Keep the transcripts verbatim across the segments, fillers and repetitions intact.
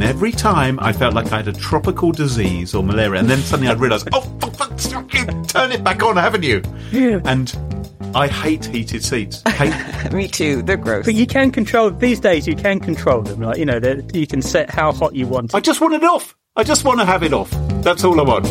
every time I felt like I had a tropical disease or malaria, and then suddenly I'd realise, oh, fuck, fuck, stop, you turn it back on, haven't you? Yeah. And I hate heated seats. Hate- Me too. They're gross. But you can control, these days you can control them. Like, you know, you can set how hot you want I it. just want it off. I just want to have it off. That's all I want.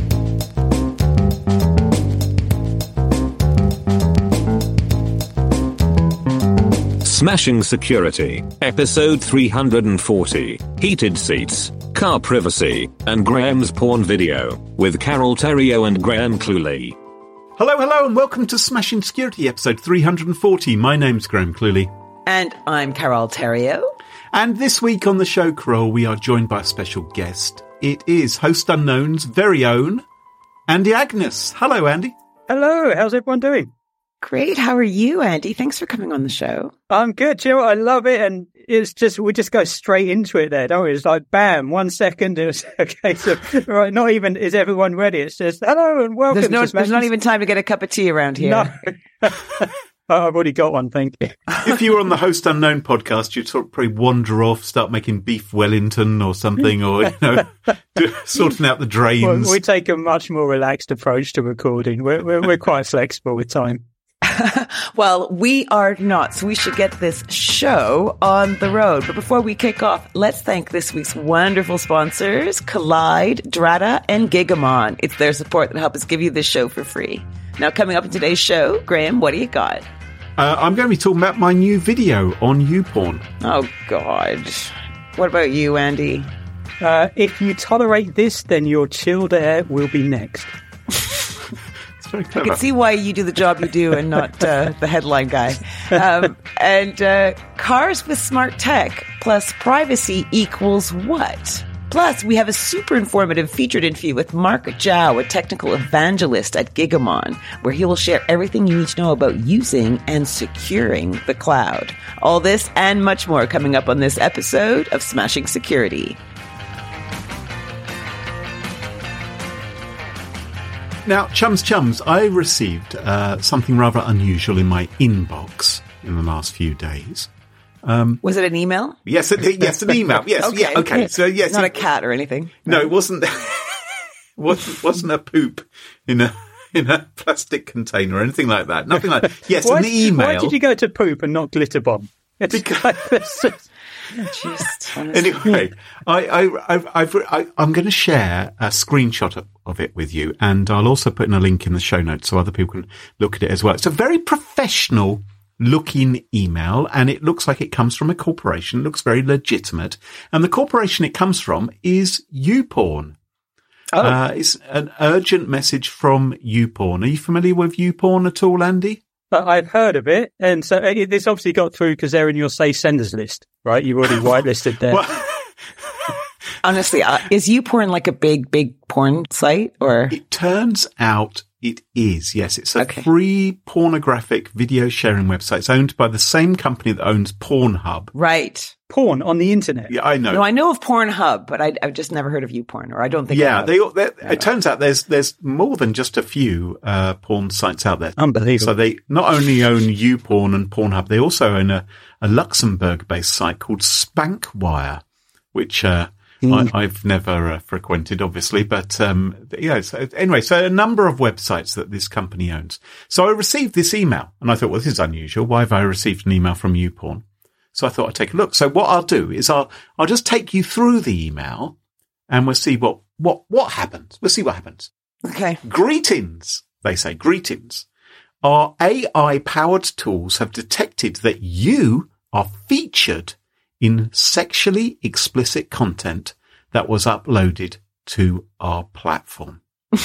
Smashing Security, episode three hundred forty, Heated Seats, Car Privacy, and Graham's Porn Video, with Carol Terrio and Graham Cluley. Hello, hello, and welcome to Smashing Security, episode three hundred forty. My name's Graham Cluley. And I'm Carol Terrio. And this week on the show, Carol, we are joined by a special guest. It is Host Unknown's very own Andy Agnes. Hello, Andy. Hello, how's everyone doing? Great. How are you, Andy? Thanks for coming on the show. I'm good. Do you know what? I love it. And it's just, we just go straight into it there, don't we? It's like, bam, one second. It was a case of, right, not even is everyone ready. It's just, hello and welcome. There's, no, to there's not even time to get a cup of tea around here. No. Oh, I've already got one, thank you. If you were on the Host Unknown podcast, you'd sort of probably wander off, start making beef Wellington or something, or, you know, do, sorting out the drains. Well, we take a much more relaxed approach to recording. We're, we're, we're quite flexible with time. Well, we are not, so we should get this show on the road. But before we kick off, let's thank this week's wonderful sponsors, Collide, Drata, and Gigamon. It's their support that helps us give you this show for free. Now, coming up in today's show, Graham, what do you got? Uh, I'm going to be talking about my new video on YouPorn. Oh, God. What about you, Andy? Uh, if you tolerate this, then your chilled air will be next. I can see why you do the job you do and not uh, the headline guy. Um, and uh, cars with smart tech plus privacy equals what? Plus, we have a super informative featured interview with Mark Zhao, a technical evangelist at Gigamon, where he will share everything you need to know about using and securing the cloud. All this and much more coming up on this episode of Smashing Security. Now, chums, chums, I received uh, something rather unusual in my inbox in the last few days. Um, Was it an email? Yes, it, yes, an email. Yes, okay. yeah, okay. So yes, not it, a cat or anything. No, it wasn't. wasn't wasn't a poop in a in a plastic container or anything like that. Nothing like that. Yes, why, an email. Why did you go to poop and not glitter bomb? It's because. Just, anyway, I, I, I've, I've, I, I'm going to share a screenshot of, of it with you, and I'll also put in a link in the show notes so other people can look at it as well. It's a very professional looking email, and it looks like it comes from a corporation. It looks very legitimate, and the corporation it comes from is YouPorn. Oh. Uh, it's an urgent message from YouPorn. Are you familiar with YouPorn at all, Andy? I've heard of it, and so it, this obviously got through because they're in your safe senders list, right? You've already whitelisted there. Well, honestly, uh, is YouPorn like a big, big porn site, or? It turns out it is, yes. It's a okay. free pornographic video sharing website. It's owned by the same company that owns Pornhub. Right. Porn on the internet. Yeah, I know. No, I know of Pornhub, but I, I've just never heard of YouPorn, or I don't think. Yeah, I they, they, it turns out there's there's more than just a few uh, porn sites out there. Unbelievable. So they not only own YouPorn and Pornhub, they also own a, a Luxembourg-based site called Spankwire, which uh, mm. I, I've never uh, frequented, obviously. But um, yeah, so anyway, so a number of websites that this company owns. So I received this email, and I thought, well, this is unusual. Why have I received an email from YouPorn? So I thought I'd take a look. So what I'll do is I'll, I'll just take you through the email and we'll see what, what, what happens. We'll see what happens. Okay. Greetings, they say, greetings. Our A I powered tools have detected that you are featured in sexually explicit content that was uploaded to our platform.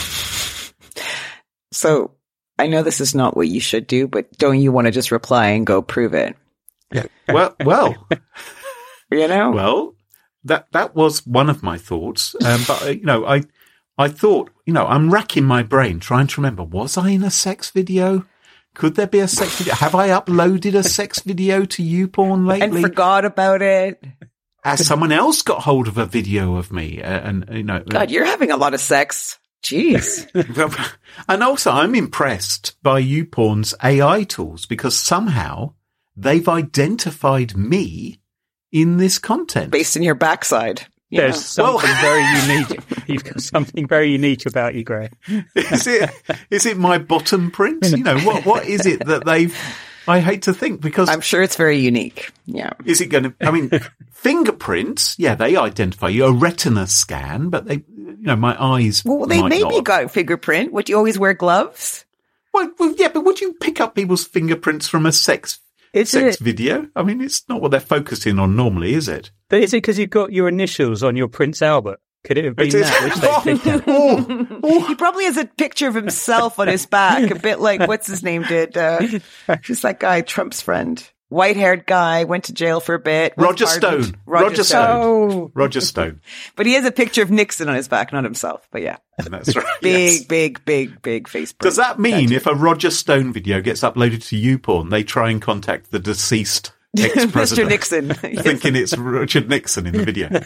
So I know this is not what you should do, but don't you want to just reply and go prove it? Yeah. Well, well, you know, well, that, that was one of my thoughts. Um, but, you know, I, I thought, you know, I'm racking my brain trying to remember, was I in a sex video? Could there be a sex video? Have I uploaded a sex video to YouPorn lately? And forgot about it. Has someone else got hold of a video of me? Uh, and, you know, God, you're having a lot of sex. Jeez. And also I'm impressed by YouPorn's A I tools because somehow they've identified me in this content. Based in your backside. Yeah. There's something Well- very unique. You've got something very unique about you, Graham. Is it, is it my bottom print? You know, what, what is it that they've, I hate to think because I'm sure it's very unique. Yeah. is it going to, I mean, fingerprints, yeah, they identify you, a retina scan, but they, you know, my eyes. Well, they might maybe not. got fingerprint. Would you always wear gloves? Well, well, yeah, but would you pick up people's fingerprints from a sex Is sex it? video? I mean, it's not what they're focusing on normally, is it? But is it because you've got your initials on your Prince Albert? Could it have been It is. that? Which they picked out? Oh, He probably has a picture of himself on his back, a bit like what's his name did. Uh, who's that guy? Trump's friend, white-haired guy, went to jail for a bit. was Roger pardoned. Stone. Roger, Roger Stone. Stone. Oh, Roger Stone. But he has a picture of Nixon on his back, not himself. But yeah, That's right. big, yes. big, big, big face. Does print. that mean if a Roger Stone video gets uploaded to YouPorn, they try and contact the deceased ex-president? Mister Nixon? Thinking it's Richard Nixon in the video.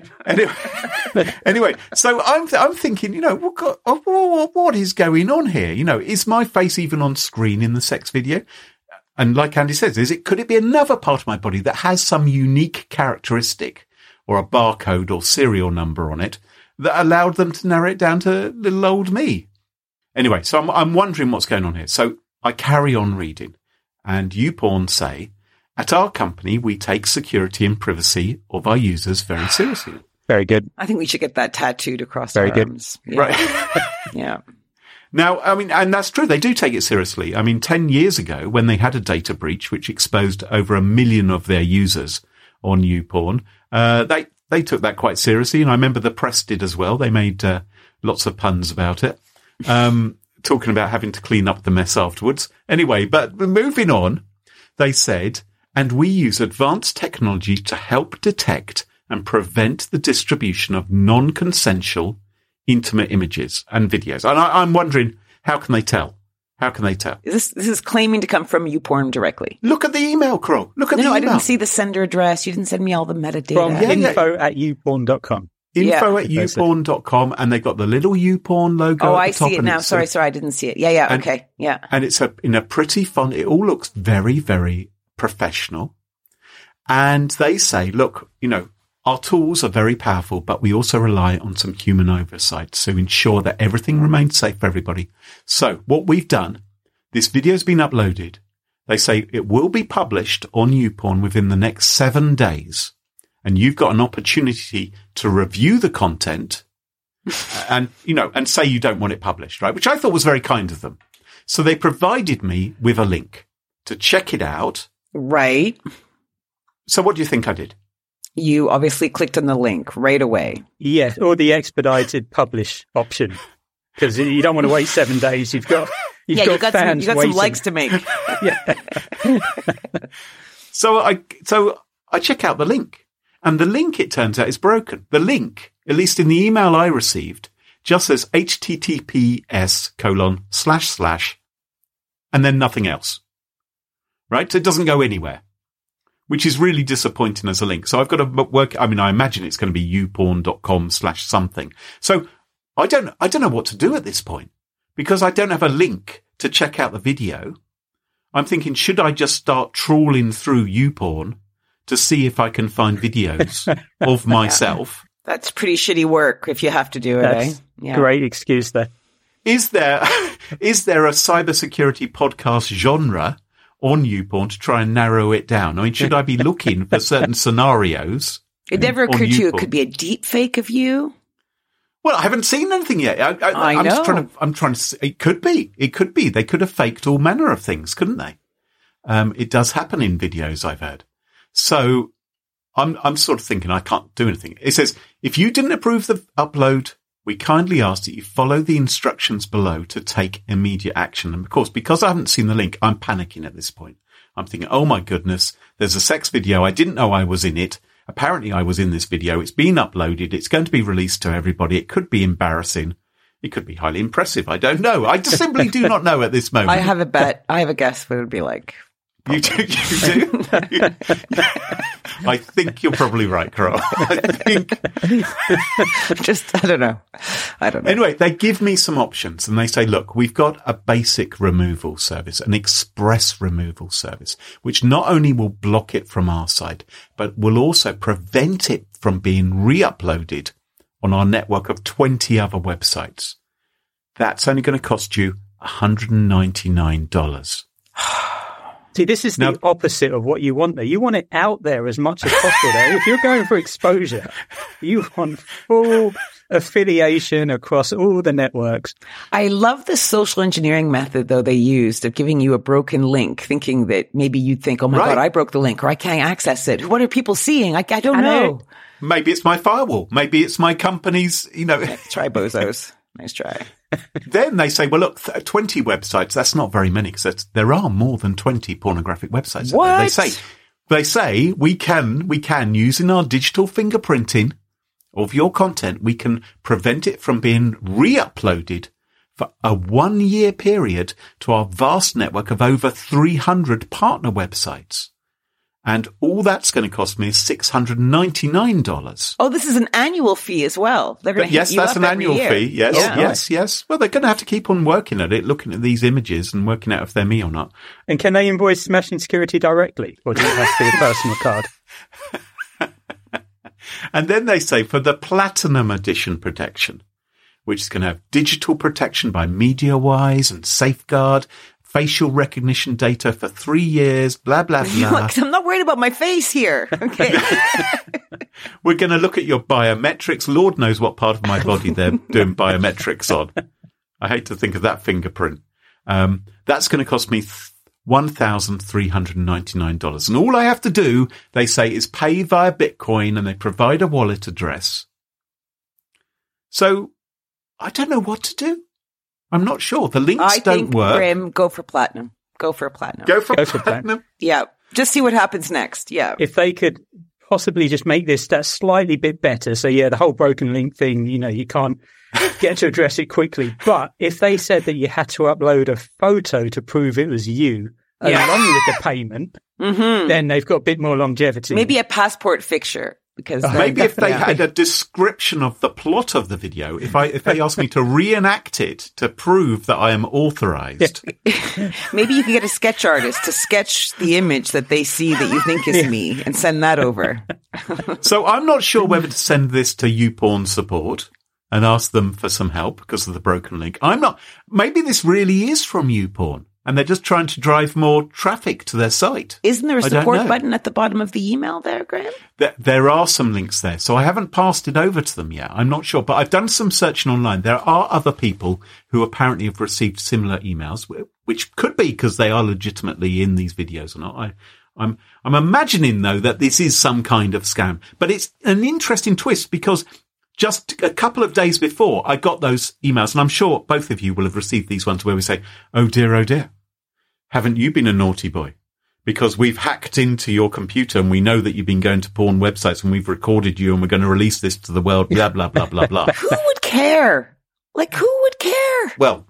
Anyway, anyway, so I'm I'm thinking, you know, what, got- what what is going on here? You know, is my face even on screen in the sex video? And like Andy says, is it could it be another part of my body that has some unique characteristic or a barcode or serial number on it that allowed them to narrow it down to little old me? Anyway, so I'm I'm wondering what's going on here. So I carry on reading, and YouPorn say, at our company, we take security and privacy of our users very seriously. very good. I think we should get that tattooed across Very our good. arms. Yeah. Right. Yeah. Now, I mean, and that's true. They do take it seriously. I mean, ten years ago, when they had a data breach which exposed over a million of their users on YouPorn, uh, they, they took that quite seriously. And I remember the press did as well. They made uh, lots of puns about it, um, talking about having to clean up the mess afterwards. Anyway, but moving on, they said, and we use advanced technology to help detect and prevent the distribution of non-consensual intimate images and videos. And I, I'm wondering, how can they tell? How can they tell? Is this this is claiming to come from YouPorn directly? Look at the email, Crow. Look at No, the no, I email. didn't see the sender address. You didn't send me all the metadata. From Yeah, yeah. info at youporn dot com. Info Yeah. at youporn dot com, and they've got the little YouPorn logo Oh, at I the top. see it and now. it's Sorry, a- sorry, I didn't see it. Yeah, yeah, And- okay, yeah. And it's a, in a pretty font. It all looks very, very professional. And they say, look, you know, our tools are very powerful, but we also rely on some human oversight to ensure that everything remains safe for everybody. So what we've done, this video's been uploaded. They say it will be published on YouPorn within the next seven days. And you've got an opportunity to review the content and, you know, and say you don't want it published, right? Which I thought was very kind of them. So they provided me with a link to check it out. Right. So what do you think I did? You obviously clicked on the link right away. Yes, or the expedited publish option. Because you don't want to wait seven days. You've got you've yeah, got, you got some, fans you got waiting. some likes to make. Yeah. So I, so I check out the link, and the link, it turns out, is broken. The link, at least in the email I received, just says H T T P S colon slash slash, and then nothing else. Right? So it doesn't go anywhere, which is really disappointing as a link. So I've got to work. I mean, I imagine it's going to be youporn dot com slash something. So I don't, I don't know what to do at this point because I don't have a link to check out the video. I'm thinking, should I just start trawling through YouPorn to see if I can find videos of myself? That's pretty shitty work if you have to do it, That's eh? Yeah. great excuse there. Is there, is there a cybersecurity podcast genre on YouPorn to try and narrow it down? I mean, should I be looking for certain scenarios? It never on occurred to you it YouPorn? could be a deep fake of you? Well, I haven't seen anything yet. I, I, I I'm just know. trying to. I'm trying to. See. It could be. It could be. They could have faked all manner of things, couldn't they? Um, it does happen in videos, I've heard. So I'm. I'm sort of thinking I can't do anything. It says if you didn't approve the upload, we kindly ask that you follow the instructions below to take immediate action. And of course, because I haven't seen the link, I'm panicking at this point. I'm thinking, oh my goodness, there's a sex video. I didn't know I was in it. Apparently I was in this video. It's been uploaded. It's going to be released to everybody. It could be embarrassing. It could be highly impressive. I don't know. I just simply do not know at this moment. I have a bet. I have a guess what it would be like. You do? You do? I think you're probably right, Carl. I think. Just, I don't know. I don't know. Anyway, they give me some options and they say, look, we've got a basic removal service, an express removal service, which not only will block it from our side, but will also prevent it from being re-uploaded on our network of twenty other websites. That's only going to cost you one hundred ninety-nine dollars. See, this is the now, opposite of what you want there. You want it out there as much as possible. There. If you're going for exposure, you want full affiliation across all the networks. I love the social engineering method, though, they used of giving you a broken link, thinking that maybe you'd think, oh, my right. God, I broke the link or I can't access it. What are people seeing? I, I don't I know. know. Maybe it's my firewall. Maybe it's my company's, you know. Try bozos. Nice try. Then they say, well, look, twenty websites, that's not very many because there are more than twenty pornographic websites. What? They say, they say we can, we can, using our digital fingerprinting of your content, we can prevent it from being re-uploaded for a one-year period to our vast network of over three hundred partner websites. And all that's going to cost me is six hundred ninety-nine dollars. Oh, this is an annual fee as well. They're going to yes, hit you that's up an annual year. fee. Yes, yeah. yes, yes. Well, they're going to have to keep on working at it, looking at these images and working out if they're me or not. And can they invoice Smashing Security directly, or does it have to be a personal card? And then they say for the Platinum Edition protection, which is going to have digital protection by MediaWise and Safeguard, facial recognition data for three years, blah, blah, blah. I'm not worried about my face here. Okay. We're going to look at your biometrics. Lord knows what part of my body they're doing biometrics on. I hate to think of that fingerprint. Um, that's going to cost me one thousand three hundred ninety-nine dollars. And all I have to do, they say, is pay via Bitcoin, and they provide a wallet address. So I don't know what to do. I'm not sure. The links I don't think, work. Graham, go for platinum. Go for platinum. Go for go platinum. For platinum. Yeah. Just see what happens next. Yeah. If they could possibly just make this that slightly bit better. So yeah, the whole broken link thing, you know, you can't get to address it quickly. But if they said that you had to upload a photo to prove it was you, yeah. along with the payment, mm-hmm. then they've got a bit more longevity. Maybe a passport picture. Because maybe if they yeah. had a description of the plot of the video, if I if they asked me to reenact it to prove that I am authorized. Maybe you could get a sketch artist to sketch the image that they see that you think is yeah. me and send that over. So I'm not sure whether to send this to YouPorn support and ask them for some help because of the broken link. I'm not. Maybe this really is from YouPorn. And they're just trying to drive more traffic to their site. Isn't there a support button at the bottom of the email there, Graham? There, there are some links there. So I haven't passed it over to them yet. I'm not sure. But I've done some searching online. There are other people who apparently have received similar emails, which could be because they are legitimately in these videos or not. I, I'm, I'm imagining, though, that this is some kind of scam. But it's an interesting twist because just a couple of days before I got those emails, and I'm sure both of you will have received these ones where we say, oh dear, oh dear, haven't you been a naughty boy? Because we've hacked into your computer and we know that you've been going to porn websites and we've recorded you and we're going to release this to the world, blah, blah, blah, blah, blah. Who would care? Like, who would care? Well,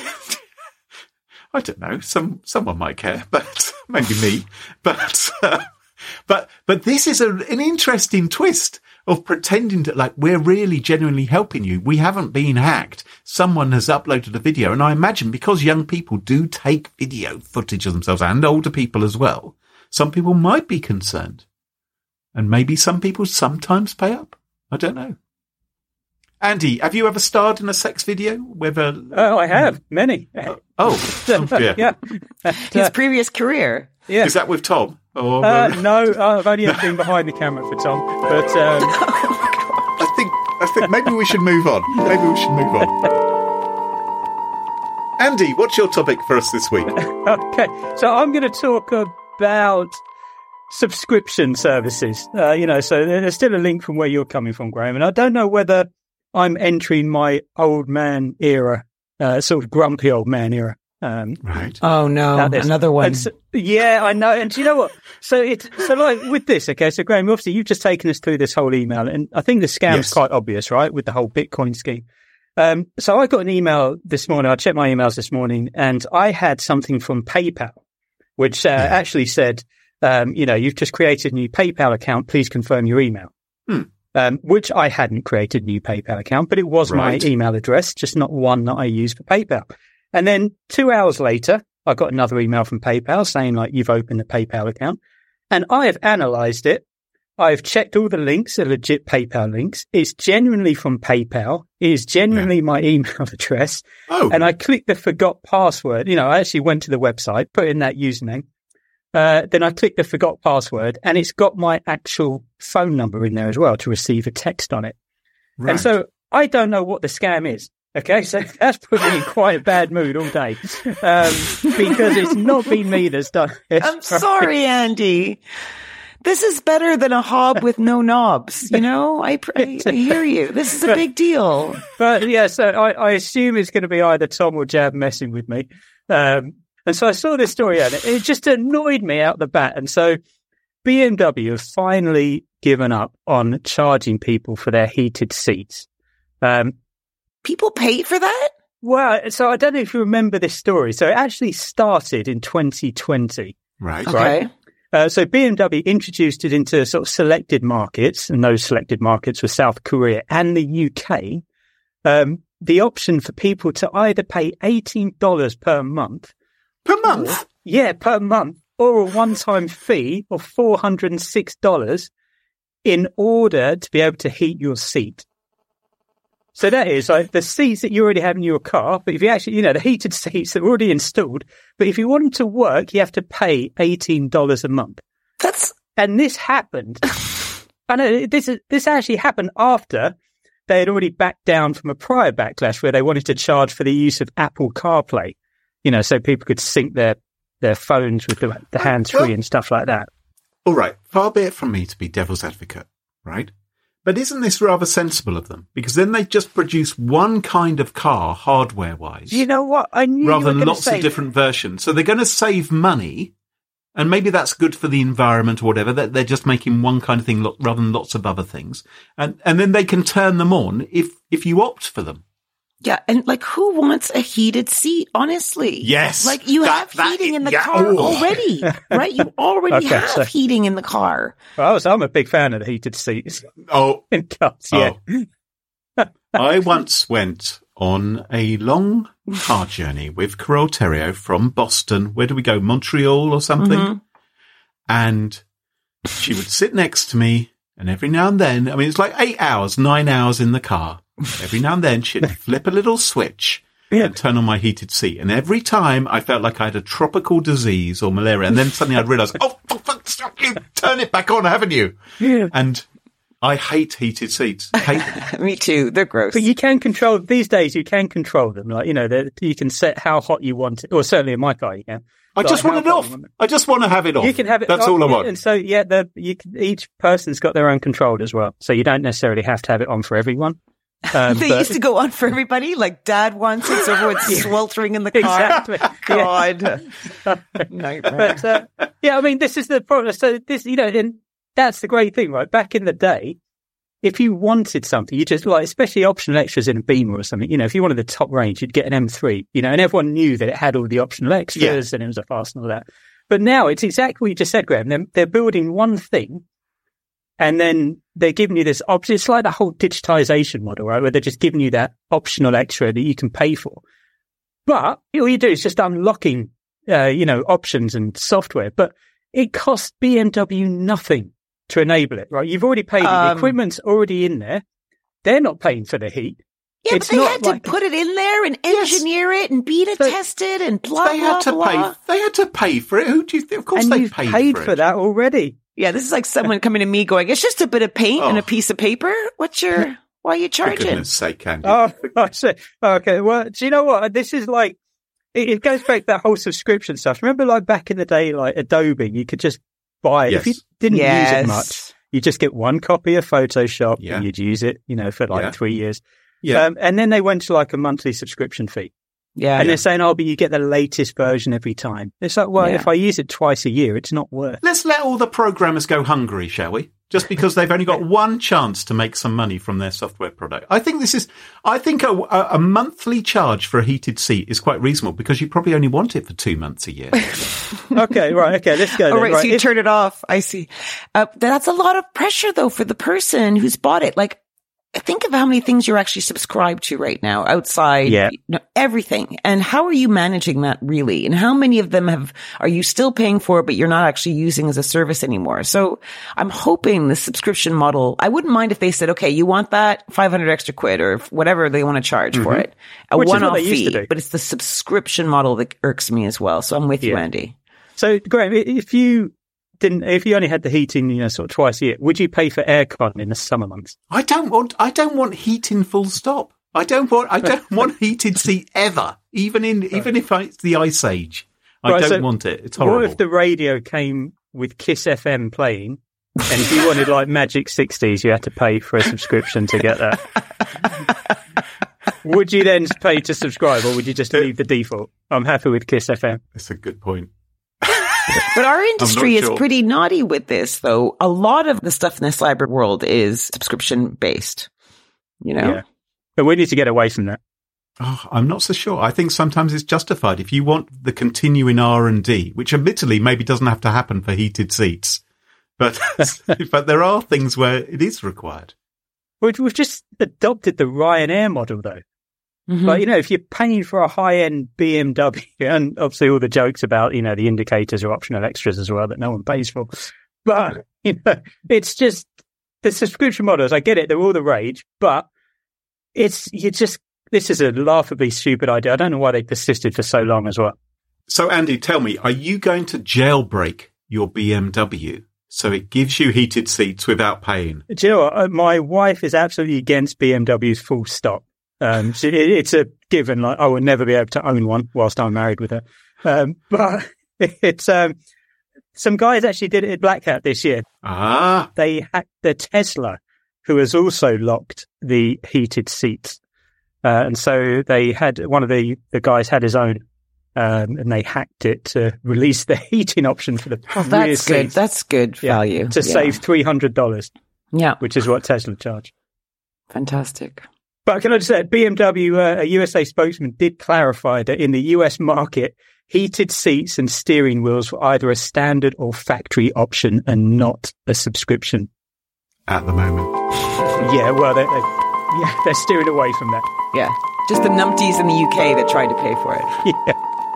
I don't know. Some Someone might care, but maybe me. But, uh, but, but this is a, an interesting twist of pretending that, like, we're really genuinely helping you. We haven't been hacked. Someone has uploaded a video. And I imagine because young people do take video footage of themselves and older people as well, some people might be concerned. And maybe some people sometimes pay up. I don't know. Andy, have you ever starred in a sex video? Whether Oh, I have. Many. Oh, oh, oh dear. Yeah. His previous career. Yeah. Is that with Tom? Or, uh, no, I've only ever been behind the camera for Tom. But um, I think I think maybe we should move on. Maybe we should move on. Andy, what's your topic for us this week? Okay, so I'm going to talk about subscription services. Uh, you know, so there's still a link from where you're coming from, Graham. And I don't know whether I'm entering my old man era, uh, sort of grumpy old man era. Um, right. Oh no, another one. So, yeah, I know. And do you know what? So it's so like with this. Okay, so Graham, obviously you've just taken us through this whole email, and I think the scam's yes. quite obvious, right? With the whole Bitcoin scheme. Um, so I got an email this morning. I checked my emails this morning, and I had something from PayPal, which uh, yeah. actually said, um, you know, you've just created a new PayPal account. Please confirm your email. Hmm. Um, which I hadn't created a new PayPal account, but it was right. my email address, just not one that I use for PayPal. And then two hours later, I got another email from PayPal saying, like, you've opened a PayPal account. And I have analyzed it, I've checked all the links, are legit PayPal links. It's genuinely from PayPal. It is genuinely yeah. my email address. Oh. And I clicked the forgot password. You know, I actually went to the website, put in that username. Uh, then I clicked the forgot password, and it's got my actual phone number in there as well to receive a text on it. Right. And so I don't know what the scam is. Okay, so that's put me in quite a bad mood all day um, because it's not been me that's done it. I'm sorry, Andy. This is better than a hob with no knobs. You know, I, I, I hear you. This is a big deal. But yeah, so I, I assume it's going to be either Tom or Jab messing with me. Um, and so I saw this story and it, it just annoyed me out the bat. And so B M W have finally given up on charging people for their heated seats. Um, people pay for that? Well, so I don't know if you remember this story. So it actually started in twenty twenty. Right. Okay. Right? Uh, so B M W introduced it into sort of selected markets, and those selected markets were South Korea and the U K. Um, the option for people to either pay eighteen dollars per month. Per month? Or, yeah, per month. Or a one-time fee of four hundred six dollars in order to be able to heat your seat. So that is like the seats that you already have in your car, but if you actually, you know, the heated seats that are already installed, but if you want them to work, you have to pay eighteen dollars a month. That's, and this happened. I know this is, this actually happened after they had already backed down from a prior backlash where they wanted to charge for the use of Apple CarPlay, you know, so people could sync their, their phones with the, the hands-free well, and stuff like that. All right. Far be it from me to be devil's advocate, right? But isn't this rather sensible of them? Because then they just produce one kind of car hardware-wise. You know what? I knew rather you were than lots say... of different versions. So they're going to save money, and maybe that's good for the environment or whatever. They're, they're just making one kind of thing rather than lots of other things. And and then they can turn them on if, if you opt for them. Yeah, and like, who wants a heated seat, honestly? Yes. Like, you that, have that, heating in the yeah, car oh. already, right? You already okay, have so, heating in the car. Well, I'm a big fan of the heated seats. Oh. In cars, yeah. Oh. I once went on a long car journey with Carole Theriault from Boston. Where do we go? Montreal or something? Mm-hmm. And she would sit next to me, and every now and then, I mean, it's like eight hours, nine hours in the car. Every now and then she'd flip a little switch yeah. and turn on my heated seat. And every time I felt like I had a tropical disease or malaria. And then suddenly I'd realise, oh, fuck, fuck, stop, you turn it back on, haven't you? Yeah. And I hate heated seats. Hate them. Me too. They're gross. But you can control, these days you can control them. Like, you know, you can set how hot you want it. Or certainly in my car you can. I just want it off. I just want to have it off. You can have it. That's off, all I want. And so, yeah, the, you can, each person's got their own control as well. So you don't necessarily have to have it on for everyone. Um, they but, used to go on for everybody, like Dad wants it, so everyone's yeah. sweltering in the car. Exactly. God. Nightmare. But, uh, yeah, I mean, this is the problem. So this, you know, and that's the great thing, right? Back in the day, if you wanted something, you just like, especially optional extras in a Beamer or something, you know, if you wanted the top range, you'd get an M three, you know, and everyone knew that it had all the optional extras yeah. and it was a fast and all that. But now it's exactly what you just said, Graham. They're, they're building one thing. And then they're giving you this option. It's like the whole digitization model, right? Where they're just giving you that optional extra that you can pay for. But all you do is just unlocking, uh, you know, options and software. But it costs B M W nothing to enable it, right? You've already paid. Um, the equipment's already in there. They're not paying for the heat. Yeah, it's but they not had like, to put it in there and engineer yes. it and beta so test it and blah, they blah, had to blah. Pay, they had to pay for it. Who do you think? Of course and they you've paid, paid for, for it. that already. Yeah, this is like someone coming to me going, it's just a bit of paint oh. and a piece of paper. What's your, why are you charging? For goodness sake, Andy. Oh, I see. Okay, well, do you know what? This is like, it, it goes back to that whole subscription stuff. Remember like back in the day, like Adobe, you could just buy it. Yes. If you didn't yes. use it much, you just get one copy of Photoshop yeah. and you'd use it, you know, for like yeah. three years. Yeah. Um, and then they went to like a monthly subscription fee. Yeah. And yeah. they're saying, oh, but you get the latest version every time. It's like, well, yeah. if I use it twice a year, it's not worth. Let's let all the programmers go hungry, shall we? Just because they've only got one chance to make some money from their software product. I think this is, I think a, a, a monthly charge for a heated seat is quite reasonable because you probably only want it for two months a year. Okay, right. Okay, let's go. All then. right, right, so you if, turn it off. I see. Uh, that's a lot of pressure though for the person who's bought it. Like, think of how many things you're actually subscribed to right now outside, yeah. you know, everything. And how are you managing that really? And how many of them have, are you still paying for, but you're not actually using as a service anymore? So I'm hoping the subscription model, I wouldn't mind if they said, okay, you want that five hundred extra quid or whatever they want to charge mm-hmm. for it, a Which one-off fee, but it's the subscription model that irks me as well. So I'm with yeah. you, Andy. So Graham, if you, Didn't if you only had the heating, you know, sort of twice a year, would you pay for aircon in the summer months? I don't want. I don't want heating. Full stop. I don't want. I don't want heated seat ever. Even in right. even if it's the ice age, I right, don't so want it. It's horrible. What if the radio came with Kiss F M playing, and if you wanted like Magic sixties, you had to pay for a subscription to get that? Would you then pay to subscribe, or would you just leave the default? I'm happy with Kiss F M. That's a good point. But our industry is sure. pretty naughty with this, though. A lot of the stuff in the cyber world is subscription based, you know? Yeah. But we need to get away from that. Oh, I'm not so sure. I think sometimes it's justified. If you want the continuing R and D, which admittedly maybe doesn't have to happen for heated seats, but but there are things where it is required. We've just adopted the Ryanair model, though. Mm-hmm. But, you know, if you're paying for a high-end B M W, and obviously all the jokes about, you know, the indicators are optional extras as well that no one pays for. But, you know, it's just the subscription models. I get it. They're all the rage. But it's, you just, this is a laughably stupid idea. I don't know why they persisted for so long as well. So, Andy, tell me, are you going to jailbreak your B M W so it gives you heated seats without paying? Do you know what? My wife is absolutely against B M Ws full stop. Um, so it, it's a given, like, I will never be able to own one whilst I'm married with her. Um, but it's, um, some guys actually did it at Black Hat this year. Ah. They hacked the Tesla, who has also locked the heated seats. Uh, and so they had, one of the, the guys had his own, um, and they hacked it to release the heating option for the oh, that's good. Seats. That's good value. Yeah, to yeah. save three hundred dollars. Yeah. Which is what Tesla charge. Fantastic. But can I just say, B M W, uh, a U S A spokesman did clarify that in the U S market, heated seats and steering wheels were either a standard or factory option and not a subscription. At the moment. Yeah, well, they're, they're, yeah, they're steering away from that. Yeah, just the numpties in the U K that tried to pay for it. Yeah.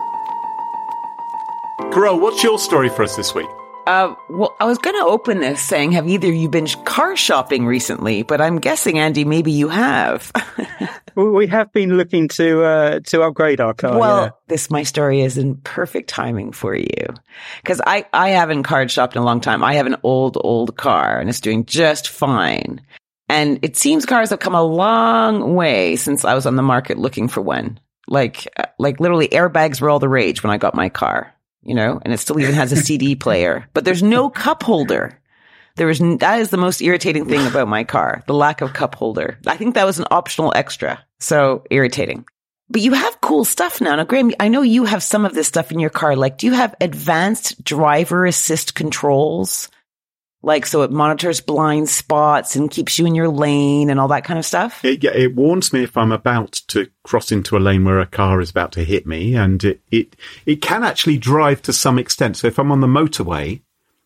Carole, what's your story for us this week? Uh, well, I was going to open this saying, have either of you been car shopping recently? But I'm guessing, Andy, maybe you have. Well, we have been looking to uh, to upgrade our car. Well, yeah. this, my story is in perfect timing for you. Because I, I haven't car shopped in a long time. I have an old, old car and it's doing just fine. And it seems cars have come a long way since I was on the market looking for one. Like, like literally airbags were all the rage when I got my car. You know, and it still even has a C D player, but there's no cup holder. There is, that is the most irritating thing about my car, the lack of cup holder. I think that was an optional extra. So irritating. But you have cool stuff now. Now, Graham, I know you have some of this stuff in your car. Like, do you have advanced driver assist controls? Like, so it monitors blind spots and keeps you in your lane and all that kind of stuff? It, yeah, it warns me if I'm about to cross into a lane where a car is about to hit me. And it, it, it can actually drive to some extent. So if I'm on the motorway,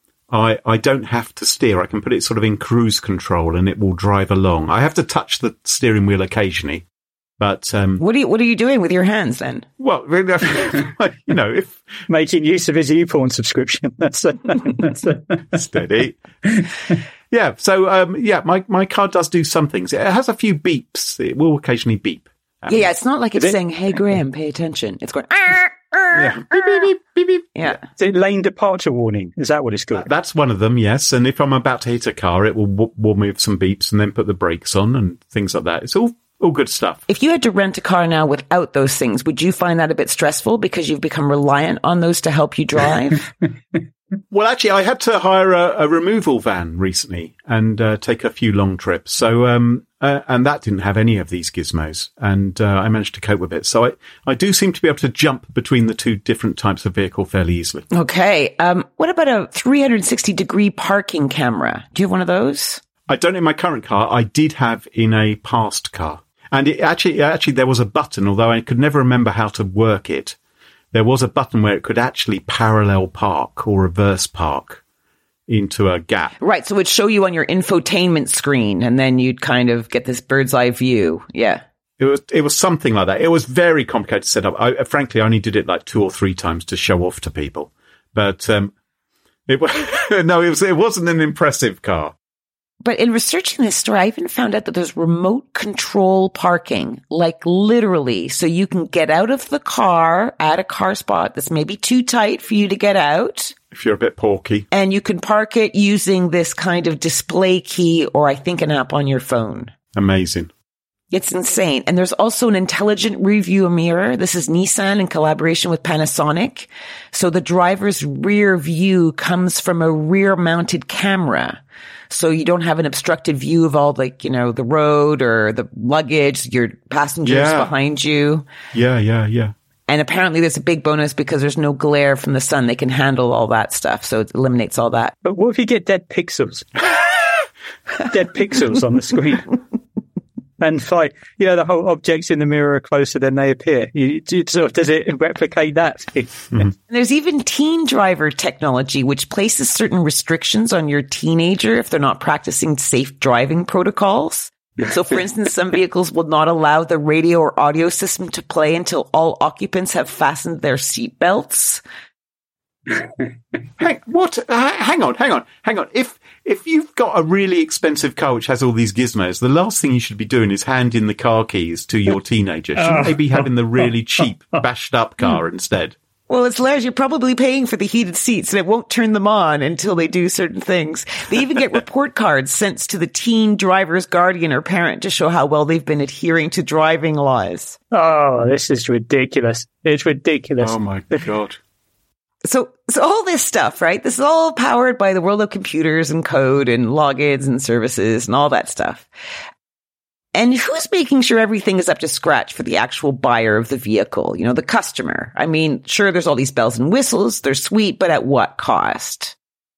I, I don't have to steer. I can put it sort of in cruise control and it will drive along. I have to touch the steering wheel occasionally. But um, what are you what are you doing with your hands then? Well, really, you know, if making use of his YouPorn subscription, that's a, that's a steady. Yeah, so um, yeah, my my car does do some things. It has a few beeps. It will occasionally beep. Um, yeah, it's not like it's it? saying, "Hey, Graham, pay attention." It's going. Arr, arr, yeah. Beep, beep, beep, beep, beep. Yeah. Is it lane departure warning? Is that what it's called? That's one of them. Yes, and if I'm about to hit a car, it will w- warn me of some beeps and then put the brakes on and things like that. It's all. All good stuff. If you had to rent a car now without those things, would you find that a bit stressful because you've become reliant on those to help you drive? Well, actually, I had to hire a, a removal van recently and uh, take a few long trips. So, um, uh, and that didn't have any of these gizmos, and uh, I managed to cope with it. So I, I do seem to be able to jump between the two different types of vehicle fairly easily. Okay. Um, what about a three hundred sixty degree parking camera? Do you have one of those? I don't in my current car. I did have in a past car. And it actually, actually, there was a button, although I could never remember how to work it. There was a button where it could actually parallel park or reverse park. into a gap. Right. So it would show you on your infotainment screen, and then you'd kind of get this bird's eye view. Yeah. It was it was something like that. It was very complicated to set up. I, frankly, I only did it like two or three times to show off to people. But um, it was no, it was it wasn't an impressive car. But in researching this story, I even found out that there's remote control parking, like literally. So you can get out of the car at a car spot that's maybe too tight for you to get out. If you're a bit porky. And you can park it using this kind of display key or I think an app on your phone. Amazing. It's insane. And there's also an intelligent review mirror. This is Nissan in collaboration with Panasonic. So the driver's rear view comes from a rear mounted camera. So you don't have an obstructed view of all like, you know, the road or the luggage, your passengers yeah. behind you. Yeah, yeah, yeah. And apparently there's a big bonus because there's no glare from the sun. They can handle all that stuff. So it eliminates all that. But what if you get dead pixels? Dead pixels on the screen. And like, you know, the whole objects in the mirror are closer than they appear. You, you sort of, does it replicate that? Mm-hmm. There's even teen driver technology, which places certain restrictions on your teenager if they're not practicing safe driving protocols. So, for instance, some vehicles will not allow the radio or audio system to play until all occupants have fastened their seatbelts. Hang, what? Uh, hang on, hang on, hang on. If if you've got a really expensive car which has all these gizmos, the last thing you should be doing is handing the car keys to your teenager. Shouldn't they be having the really cheap, bashed up car instead? Well, it's hilarious. You're probably paying for the heated seats, and it won't turn them on until they do certain things. They even get report cards sent to the teen driver's guardian or parent to show how well they've been adhering to driving laws. Oh, this is ridiculous. It's ridiculous. Oh, my God. So, so all this stuff, right? This is all powered by the world of computers and code and logins and services and all that stuff. And who's making sure everything is up to scratch for the actual buyer of the vehicle? You know, the customer. I mean, sure, there's all these bells and whistles. They're sweet, but at what cost?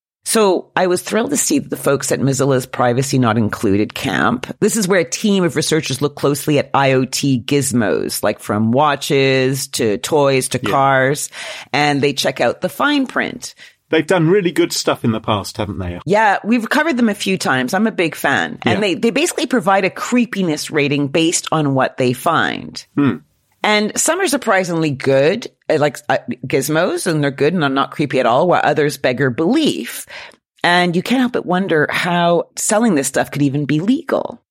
So I was thrilled to see that the folks at Mozilla's Privacy Not Included camp. This is where a team of researchers look closely at IoT gizmos, like from watches to toys to yeah. cars, and they check out the fine print. They've done really good stuff in the past, haven't they? Yeah, we've covered them a few times. I'm a big fan. And yeah. they, they basically provide a creepiness rating based on what they find. Hmm. And some are surprisingly good, like uh, gizmos, and they're good and are not creepy at all, while others beggar belief. And you can't help but wonder how selling this stuff could even be legal.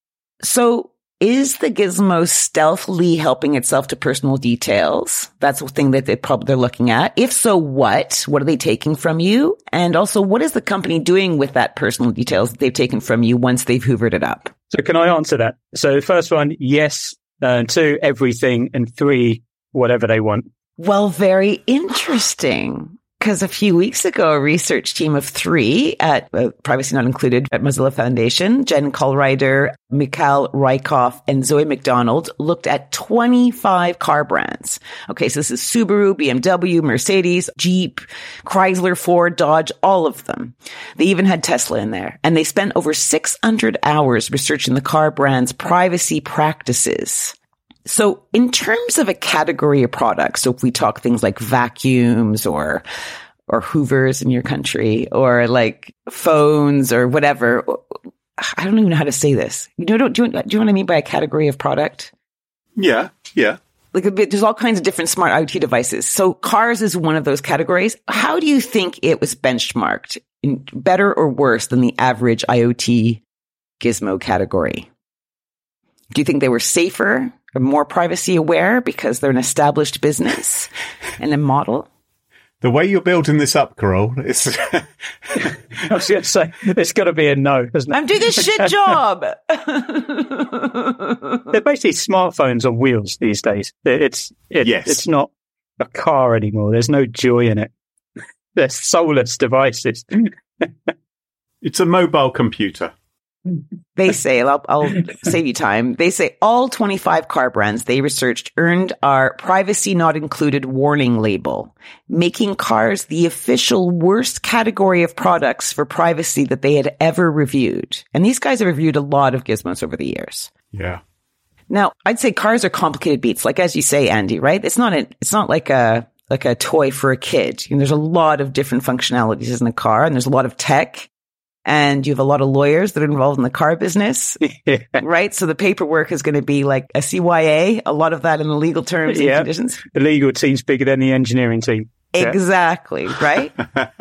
So is the gizmo stealthily helping itself to personal details? That's the thing that they probably they're looking at. If so, what? What are they taking from you? And also, what is the company doing with that personal details that they've taken from you once they've hoovered it up? So can I answer that? So the first one, yes. Uh, two, everything. And three, whatever they want. Well, very interesting. Because a few weeks ago, a research team of three at uh, Privacy Not Included at Mozilla Foundation, Jen Kohlreiter, Mikhail Rykov, and Zoe McDonald looked at twenty-five car brands. Okay, so this is Subaru, B M W, Mercedes, Jeep, Chrysler, Ford, Dodge, all of them. They even had Tesla in there. And they spent over six hundred hours researching the car brands' privacy practices. So in terms of a category of products, so if we talk things like vacuums or or Hoovers in your country, or like phones or whatever, I don't even know how to say this. You know, do you, do you know what I mean by a category of product? Yeah, yeah. Like a bit, there's all kinds of different smart IoT devices. So cars is one of those categories. How do you think it was benchmarked? In better or worse than the average IoT gizmo category? Do you think they were safer or more privacy aware because they're an established business and a model? The way you're building this up, Carol, it's... I was going to say, it's got to be a no, isn't it? I'm doing a shit job. They're basically smartphones on wheels these days. It's it, yes. It's not a car anymore. There's no joy in it. They're soulless devices. It's a mobile computer. They say, I'll, I'll save you time. They say all twenty-five car brands they researched earned our Privacy Not Included warning label, making cars the official worst category of products for privacy that they had ever reviewed. And these guys have reviewed a lot of gizmos over the years. Yeah. Now, I'd say cars are complicated beats, like as you say, Andy, right? It's not a, it's not like a, like a toy for a kid. You know, there's a lot of different functionalities in a car, and there's a lot of tech, and you have a lot of lawyers that are involved in the car business, yeah. right? So the paperwork is going to be like a C Y A, a lot of that in the legal terms yeah. and conditions. The legal team's bigger than the engineering team. Exactly, yeah. right?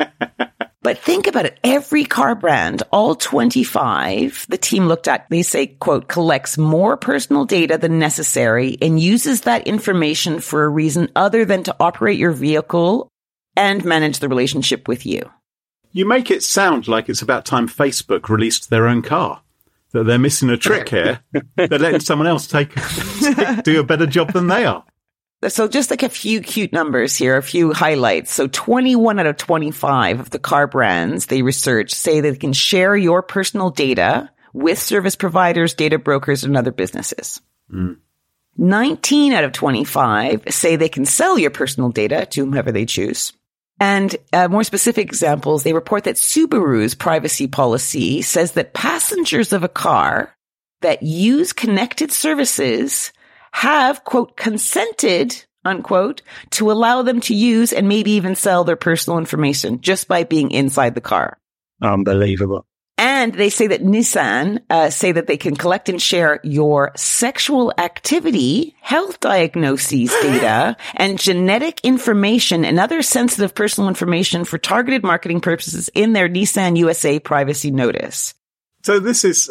But think about it. Every car brand, all twenty-five, the team looked at, they say, quote, collects more personal data than necessary and uses that information for a reason other than to operate your vehicle and manage the relationship with you. You make it sound like it's about time Facebook released their own car, that they're missing a trick here. They're letting someone else take do a better job than they are. So just like a few cute numbers here, a few highlights. So twenty-one out of twenty-five of the car brands they research say they can share your personal data with service providers, data brokers, and other businesses. Mm. nineteen out of twenty-five say they can sell your personal data to whomever they choose. And uh, more specific examples, they report that Subaru's privacy policy says that passengers of a car that use connected services have, quote, consented, unquote, to allow them to use and maybe even sell their personal information just by being inside the car. Unbelievable. And they say that Nissan uh, say that they can collect and share your sexual activity, health diagnoses data, and genetic information and other sensitive personal information for targeted marketing purposes in their Nissan U S A privacy notice. So this is...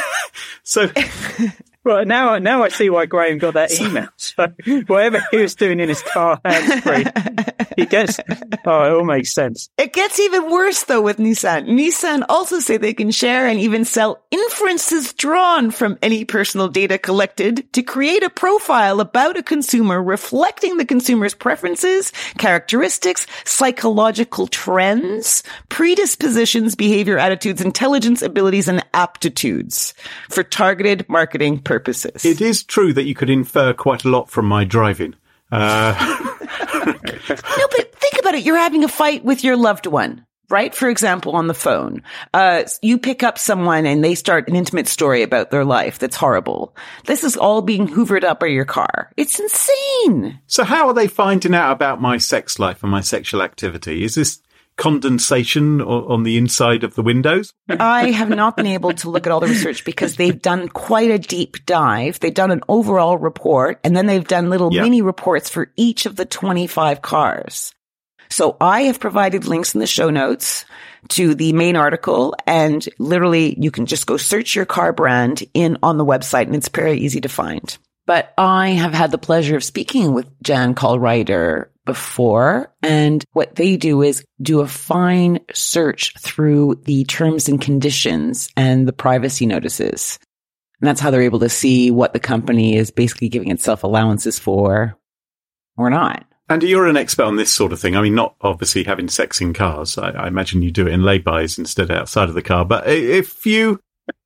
so... Well, now, now I see why Graham got that email. So whatever he was doing in his car hands-free, he gets, oh, it all makes sense. It gets even worse, though, with Nissan. Nissan also say they can share and even sell inferences drawn from any personal data collected to create a profile about a consumer reflecting the consumer's preferences, characteristics, psychological trends, predispositions, behavior, attitudes, intelligence, abilities, and aptitudes for targeted marketing purposes. Purposes. It is true that you could infer quite a lot from my driving. Uh... no, but think about it. You're having a fight with your loved one, right? For example, on the phone. Uh, you pick up someone and they start an intimate story about their life that's horrible. This is all being hoovered up by your car. It's insane. So how are they finding out about my sex life and my sexual activity? Is this condensation on the inside of the windows? I have not been able to look at all the research because they've done quite a deep dive. They've done an overall report, and then they've done little yeah. mini reports for each of the twenty-five cars. So I have provided links in the show notes to the main article, and literally you can just go search your car brand in on the website, and it's very easy to find. But I have had the pleasure of speaking with Jan Colrider before, and what they do is do a fine search through the terms and conditions and the privacy notices. And that's how they're able to see what the company is basically giving itself allowances for or not. And you're an expert on this sort of thing. I mean, not obviously having sex in cars. I, I imagine you do it in laybys instead of outside of the car. But if you...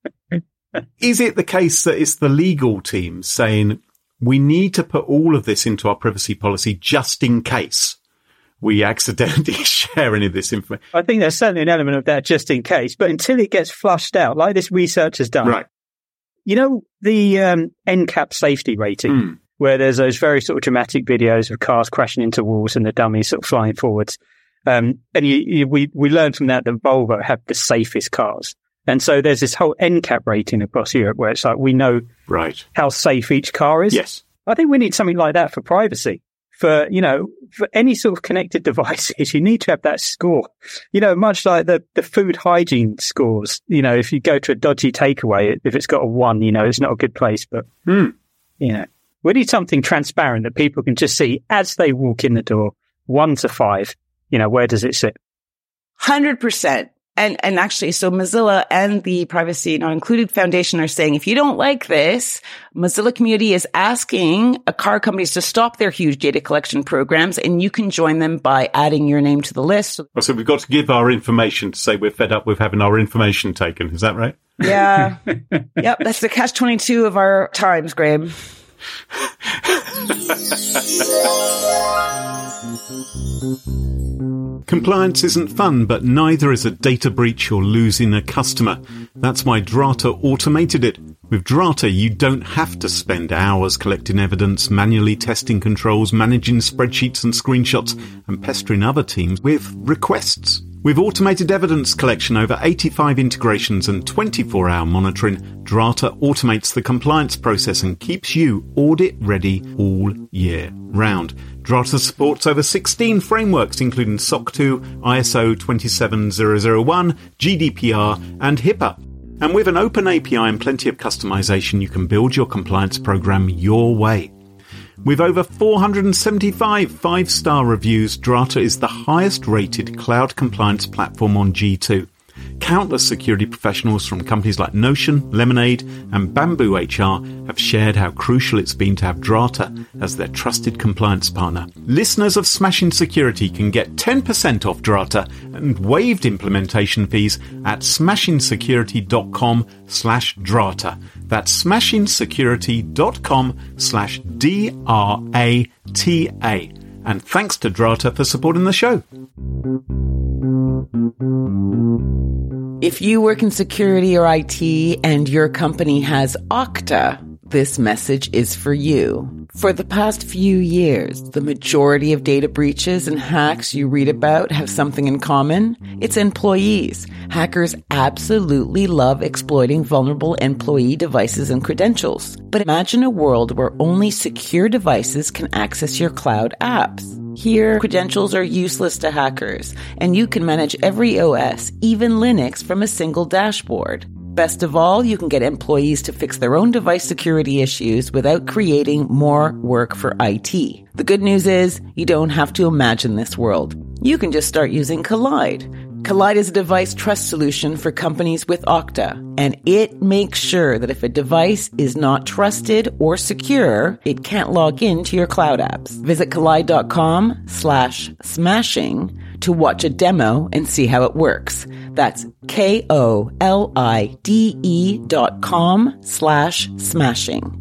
Is it the case that it's the legal team saying... we need to put all of this into our privacy policy just in case we accidentally share any of this information? I think there's certainly an element of that just in case, but until it gets flushed out, like this research has done. Right. You know, the um, N CAP safety rating, mm. where there's those very sort of dramatic videos of cars crashing into walls and the dummies sort of flying forwards. Um, and you, you, we, we learned from that that Volvo have the safest cars. And so there's this whole N CAP rating across Europe where it's like we know right. how safe each car is. Yes. I think we need something like that for privacy. For, you know, for any sort of connected devices, you need to have that score. You know, much like the, the food hygiene scores. You know, if you go to a dodgy takeaway, if it's got a one, you know, it's not a good place. But, mm. you know, we need something transparent that people can just see as they walk in the door, one to five. You know, where does it sit? one hundred percent. And, and actually, so Mozilla and the Privacy Not Included Foundation are saying, if you don't like this, Mozilla community is asking car companies to stop their huge data collection programs, and you can join them by adding your name to the list. So we've got to give our information to say we're fed up with having our information taken. Is that right? Yeah. Yep. That's the catch twenty-two of our times, Graham. Compliance isn't fun, but neither is a data breach or losing a customer. That's why Drata automated it. With Drata, you don't have to spend hours collecting evidence, manually testing controls, managing spreadsheets and screenshots, and pestering other teams with requests. With automated evidence collection, over eighty-five integrations and twenty-four hour monitoring, Drata automates the compliance process and keeps you audit ready all year round. Drata supports over sixteen frameworks, including S O C two, I S O twenty-seven thousand one, G D P R, and HIPAA. And with an open A P I and plenty of customization, you can build your compliance program your way. With over four hundred seventy-five five-star reviews, Drata is the highest-rated cloud compliance platform on G two. Countless security professionals from companies like Notion, Lemonade, and Bamboo H R have shared how crucial it's been to have Drata as their trusted compliance partner. Listeners of Smashing Security can get ten percent off Drata and waived implementation fees at smashingsecurity.com slash Drata. That's smashingsecurity.com slash D R A T A. And thanks to Drata for supporting the show. If you work in security or I T and your company has Okta, this message is for you. For the past few years, the majority of data breaches and hacks you read about have something in common. It's employees. Hackers absolutely love exploiting vulnerable employee devices and credentials. But imagine a world where only secure devices can access your cloud apps. Here, credentials are useless to hackers, and you can manage every O S, even Linux, from a single dashboard. Best of all, you can get employees to fix their own device security issues without creating more work for I T. The good news is, you don't have to imagine this world. You can just start using Collide. Collide is a device trust solution for companies with Okta, and it makes sure that if a device is not trusted or secure, it can't log into your cloud apps. Visit collide.com slash smashing to watch a demo and see how it works. That's K-O-L-I-D-E dot com slash smashing.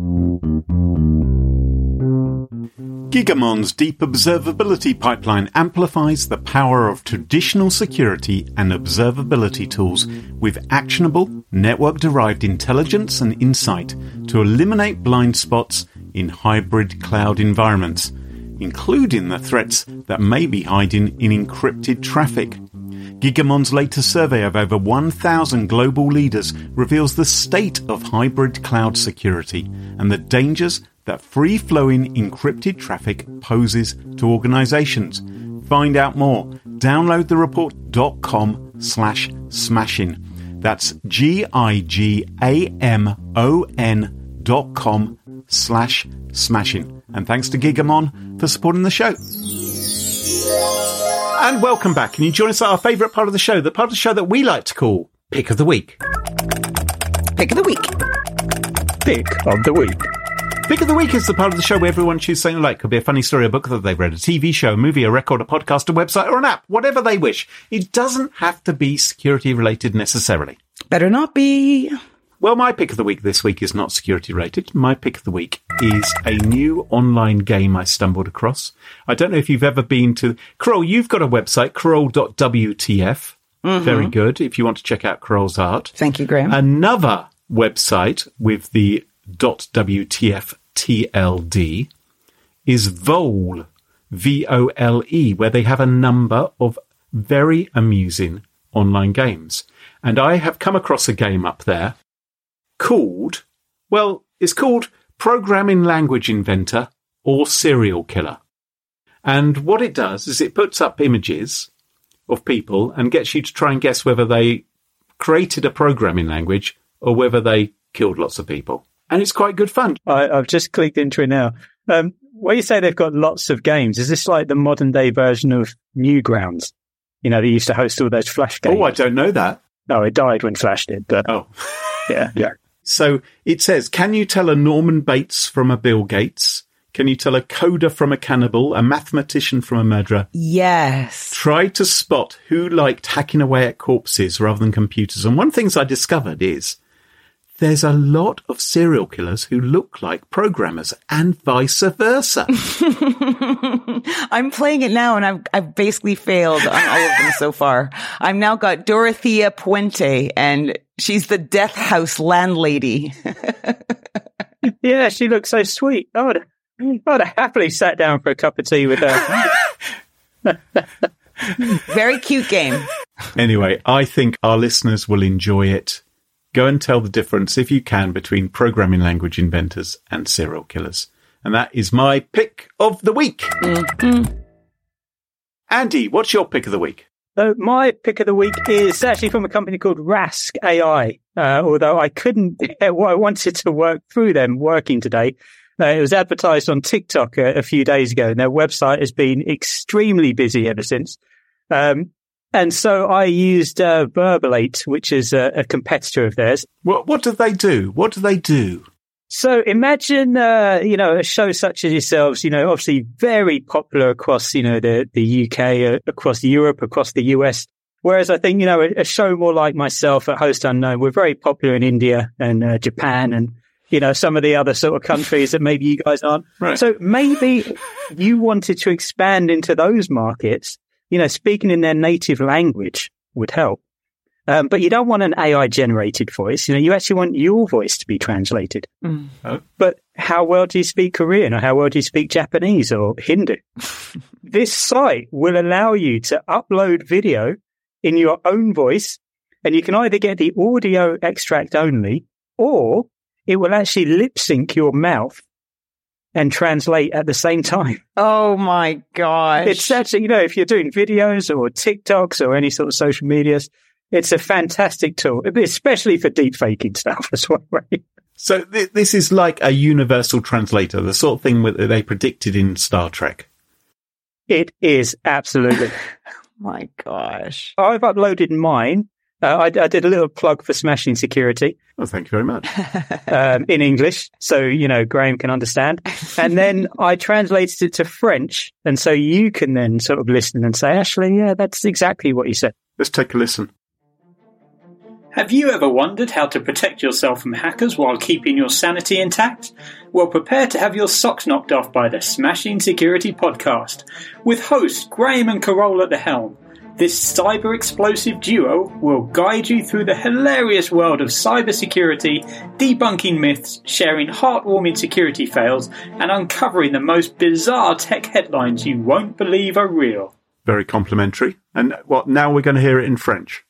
Gigamon's deep observability pipeline amplifies the power of traditional security and observability tools with actionable, network-derived intelligence and insight to eliminate blind spots in hybrid cloud environments, including the threats that may be hiding in encrypted traffic. Gigamon's latest survey of over one thousand global leaders reveals the state of hybrid cloud security and the dangers that free-flowing encrypted traffic poses to organizations. Find out more. Download the report.com slash smashing. That's G-I-G-A-M-O-N dot com slash smashing. And thanks to Gigamon for supporting the show. And welcome back. Can you join us at our favourite part of the show, the part of the show that we like to call Pick of the Week. Pick of the Week. Pick of the Week. Pick of the Week is the part of the show where everyone chooses something they like. Could be a funny story, a book that they've read, a T V show, a movie, a record, a podcast, a website, or an app, whatever they wish. It doesn't have to be security related necessarily. Better not be. Well, my pick of the week this week is not security related. My pick of the week is a new online game I stumbled across. I don't know if you've ever been to Kroll. You've got a website, kroll dot W T F. Mm-hmm. Very good. If you want to check out Kroll's art. Thank you, Graham. Another website with the .wtf T L D is Vole, V O L E, where they have a number of very amusing online games. And I have come across a game up there called, well, it's called Programming Language Inventor or Serial Killer. And what it does is it puts up images of people and gets you to try and guess whether they created a programming language or whether they killed lots of people. And it's quite good fun. I, I've just clicked into it now. Um, where you say they've got lots of games, is this like the modern day version of Newgrounds? You know, they used to host all those Flash games. Oh, I don't know that. No, it died when Flash did, but oh, yeah, yeah. So it says, can you tell a Norman Bates from a Bill Gates? Can you tell a coder from a cannibal, a mathematician from a murderer? Yes. Try to spot who liked hacking away at corpses rather than computers. And one of the things I discovered is there's a lot of serial killers who look like programmers and vice versa. I'm playing it now and I've, I've basically failed on all of them so far. I've now got Dorothea Puente and She's the death house landlady. Yeah, she looks so sweet. I would, I would have happily sat down for a cup of tea with her. Very cute game. Anyway, I think our listeners will enjoy it. Go and tell the difference, if you can, between programming language inventors and serial killers. And that is my pick of the week. Mm-hmm. Andy, what's your pick of the week? So my pick of the week is actually from a company called Rask A I. Uh, although I couldn't, well, I wanted to work through them working today. Uh, it was advertised on TikTok a, a few days ago, and their website has been extremely busy ever since. Um, and so I used uh, Verbalate, which is a, a competitor of theirs. What, what do they do? What do they do? So imagine, uh, you know, a show such as yourselves, you know, obviously very popular across, you know, the, the U K, uh, across Europe, across the U S. Whereas I think, you know, a, a show more like myself at Host Unknown, we're very popular in India and uh, Japan and, you know, some of the other sort of countries that maybe you guys aren't. Right. So maybe you wanted to expand into those markets, you know, speaking in their native language would help. Um, but you don't want an A I-generated voice. You know, you actually want your voice to be translated. Mm. Oh. But how well do you speak Korean, or how well do you speak Japanese or Hindu? This site will allow you to upload video in your own voice, and you can either get the audio extract only, or it will actually lip-sync your mouth and translate at the same time. Oh, my gosh. It's actually, you know, if you're doing videos or TikToks or any sort of social medias, it's a fantastic tool, especially for deep faking stuff as well, right? So th- this is like a universal translator, the sort of thing that they predicted in Star Trek. It is, absolutely. My gosh. I've uploaded mine. Uh, I, I did a little plug for Smashing Security. Oh, thank you very much. um, in English, so, you know, Graham can understand. And then I translated it to French, and so you can then sort of listen and say, actually, yeah, that's exactly what you said. Let's take a listen. Have you ever wondered how to protect yourself from hackers while keeping your sanity intact? Well, prepare to have your socks knocked off by the Smashing Security podcast. With hosts Graham and Carole at the helm, this cyber-explosive duo will guide you through the hilarious world of cybersecurity, debunking myths, sharing heartwarming security fails, and uncovering the most bizarre tech headlines you won't believe are real. Very complimentary. And what? Now we're going to hear it in French.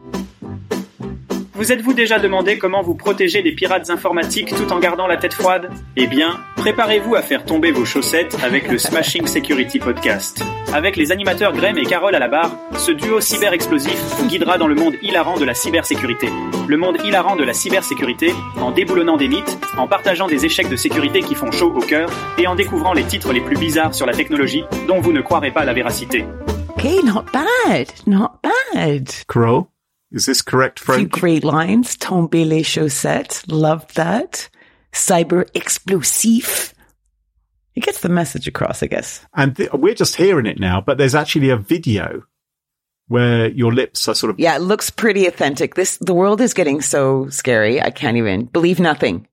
Vous êtes-vous déjà demandé comment vous protéger des pirates informatiques tout en gardant la tête froide? Eh bien, préparez-vous à faire tomber vos chaussettes avec le Smashing Security Podcast. Avec les animateurs Graham et Carole à la barre, ce duo cyber-explosif vous guidera dans le monde hilarant de la cybersécurité. Le monde hilarant de la cybersécurité, en déboulonnant des mythes, en partageant des échecs de sécurité qui font chaud au cœur, et en découvrant les titres les plus bizarres sur la technologie dont vous ne croirez pas la véracité. Okay, not bad, not bad. Carole? Is this correct French? Few great lines. Tomber les chaussettes. Loved that. Cyber explosif. It gets the message across, I guess. And th- we're just hearing it now, but there's actually a video where your lips are sort of... Yeah, it looks pretty authentic. This, the world is getting so scary. I can't even believe nothing.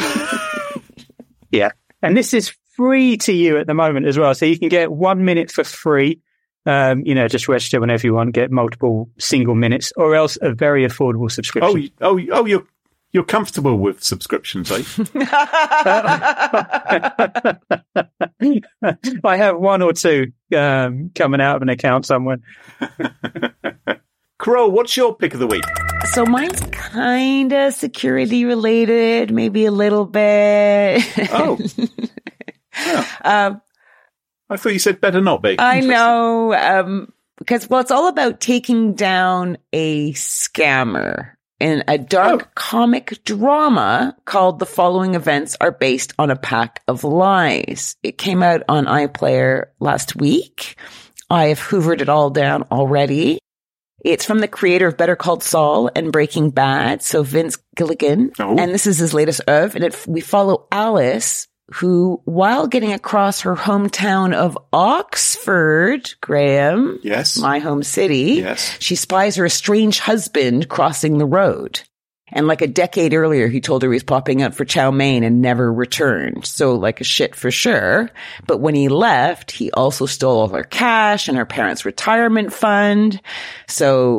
Yeah. And this is free to you at the moment as well. So you can get one minute for free. Um, you know, just register whenever you want, get multiple single minutes, or else a very affordable subscription. Oh, oh, oh, you're you're comfortable with subscriptions, eh? I have one or two um, coming out of an account somewhere. Carole, what's your pick of the week? So mine's kind of security related, maybe a little bit. Oh. Yeah. um, I thought you said better not be. I know, um, because, well, it's all about taking down a scammer in a dark oh. comic drama called The Following Events Are Based on a Pack of Lies. It came out on iPlayer last week. I have hoovered it all down already. It's from the creator of Better Call Saul and Breaking Bad, so Vince Gilligan. Oh. And this is his latest oeuvre. And it, we follow Alice, who, while getting across her hometown of Oxford, Graham, yes, my home city, yes, she spies her estranged husband crossing the road. And like a decade earlier, he told her he was popping out for chow mein and never returned. So like a shit for sure. But when he left, he also stole all her cash and her parents' retirement fund. So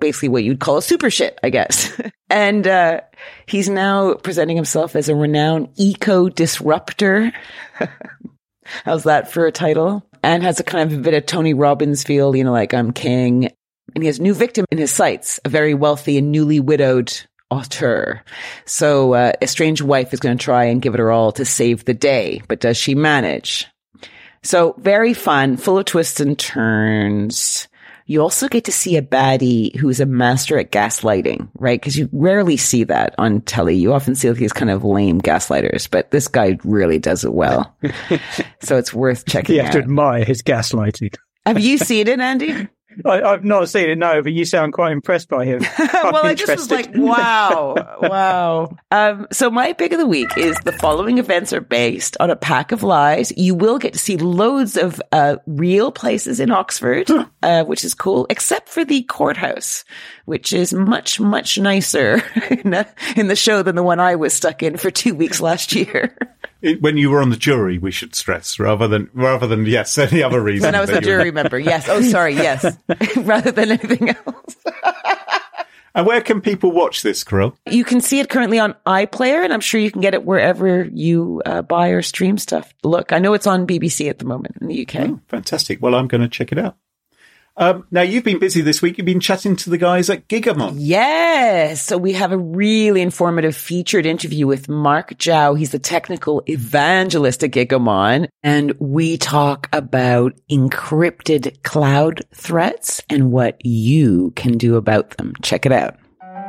basically what you'd call a super shit, I guess. And uh, he's now presenting himself as a renowned eco-disruptor. How's that for a title? And has a kind of a bit of Tony Robbins feel, you know, like I'm king. And he has a new victim in his sights, a very wealthy and newly widowed auteur. So uh, a strange wife is going to try and give it her all to save the day. But does she manage? So very fun, full of twists and turns. You also get to see a baddie who's a master at gaslighting, right? Because you rarely see that on telly. You often see these kind of lame gaslighters, but this guy really does it well. So it's worth checking out. You have to admire his gaslighting. Have you seen it, Andy? I, I've not seen it, no, but you sound quite impressed by him. Well, I just was like, wow, wow. Um, so my pick of the week is the following events are based on a pack of lies. You will get to see loads of uh, real places in Oxford, uh, which is cool, except for the courthouse, which is much, much nicer in, a, in the show than the one I was stuck in for two weeks last year. When you were on the jury, we should stress, rather than, rather than, yes, any other reason. When I was a jury member, yes. Oh, sorry, yes. Rather than anything else. And where can people watch this, Kirill? You can see it currently on iPlayer, and I'm sure you can get it wherever you uh, buy or stream stuff. Look, I know it's on B B C at the moment in the U K. Oh, fantastic. Well, I'm going to check it out. Um, now, you've been busy this week. You've been chatting to the guys at Gigamon. Yes. So we have a really informative featured interview with Mark Zhao. He's the technical evangelist at Gigamon. And we talk about encrypted cloud threats and what you can do about them. Check it out.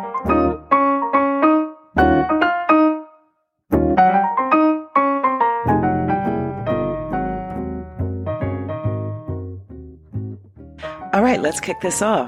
All right, let's kick this off.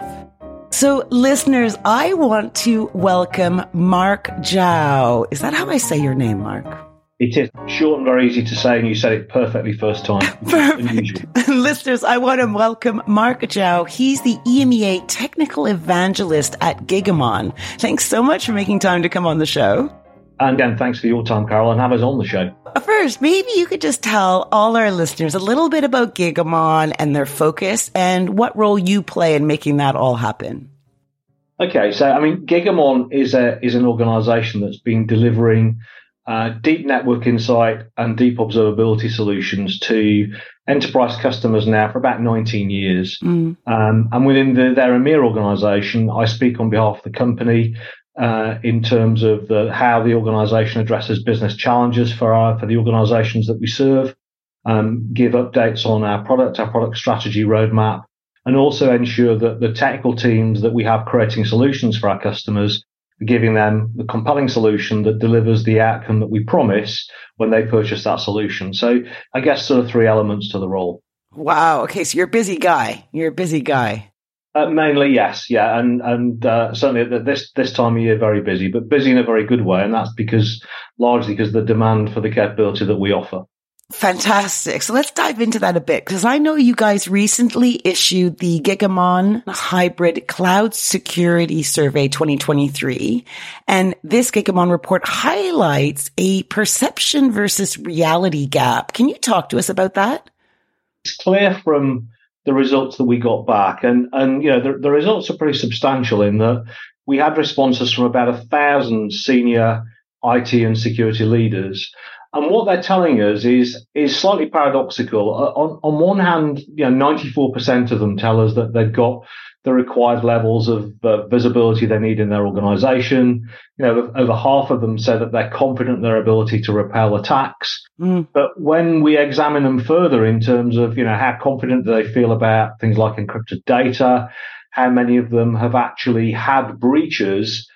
So, listeners, I want to welcome Mark Zhao. Is that how I say your name, Mark? It is short and very easy to say, and you said it perfectly first time. Perfect. Listeners, I want to welcome Mark Zhao. He's the E M E A technical evangelist at Gigamon. Thanks so much for making time to come on the show. And again, thanks for your time, Carol, and have us on the show. First, maybe you could just tell all our listeners a little bit about Gigamon and their focus and what role you play in making that all happen. Okay, so I mean, Gigamon is a is an organisation that's been delivering uh, deep network insight and deep observability solutions to enterprise customers now for about nineteen years. Mm. Um, and within the, their EMEA organisation, I speak on behalf of the company. Uh, in terms of the, how the organisation addresses business challenges for our, for the organisations that we serve, um, give updates on our product, our product strategy roadmap, and also ensure that the technical teams that we have creating solutions for our customers are giving them the compelling solution that delivers the outcome that we promise when they purchase that solution. So I guess sort of three elements to the role. Wow. Okay. So you're a busy guy. You're a busy guy. Uh, mainly, yes, yeah, and and uh, certainly at this this time of year, very busy, but busy in a very good way, and that's because largely because of the demand for the capability that we offer. Fantastic. So let's dive into that a bit, because I know you guys recently issued the Gigamon Hybrid Cloud Security Survey twenty twenty-three, and this Gigamon report highlights a perception versus reality gap. Can you talk to us about that? It's clear from the results that we got back. And, and you know, the, the results are pretty substantial in that we had responses from about a thousand senior I T and security leaders. And what they're telling us is, is slightly paradoxical. On, on one hand, you know, ninety-four percent of them tell us that they've got the required levels of uh, visibility they need in their organization. You know, over half of them say that they're confident in their ability to repel attacks. Mm. But when we examine them further in terms of, you know, how confident do they feel about things like encrypted data, how many of them have actually had breaches,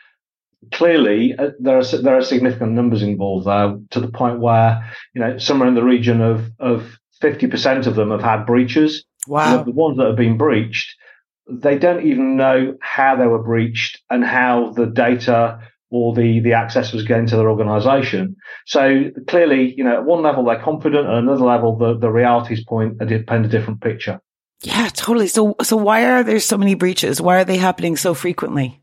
clearly uh, there are there are significant numbers involved there, to the point where, you know, somewhere in the region of, of fifty percent of them have had breaches. Wow. And the ones that have been breached, they don't even know how they were breached and how the data or the, the access was getting to their organization. So clearly, you know, at one level they're confident, at another level the, the realities point a, paint a different picture. Yeah, totally. So so why are there so many breaches? Why are they happening so frequently?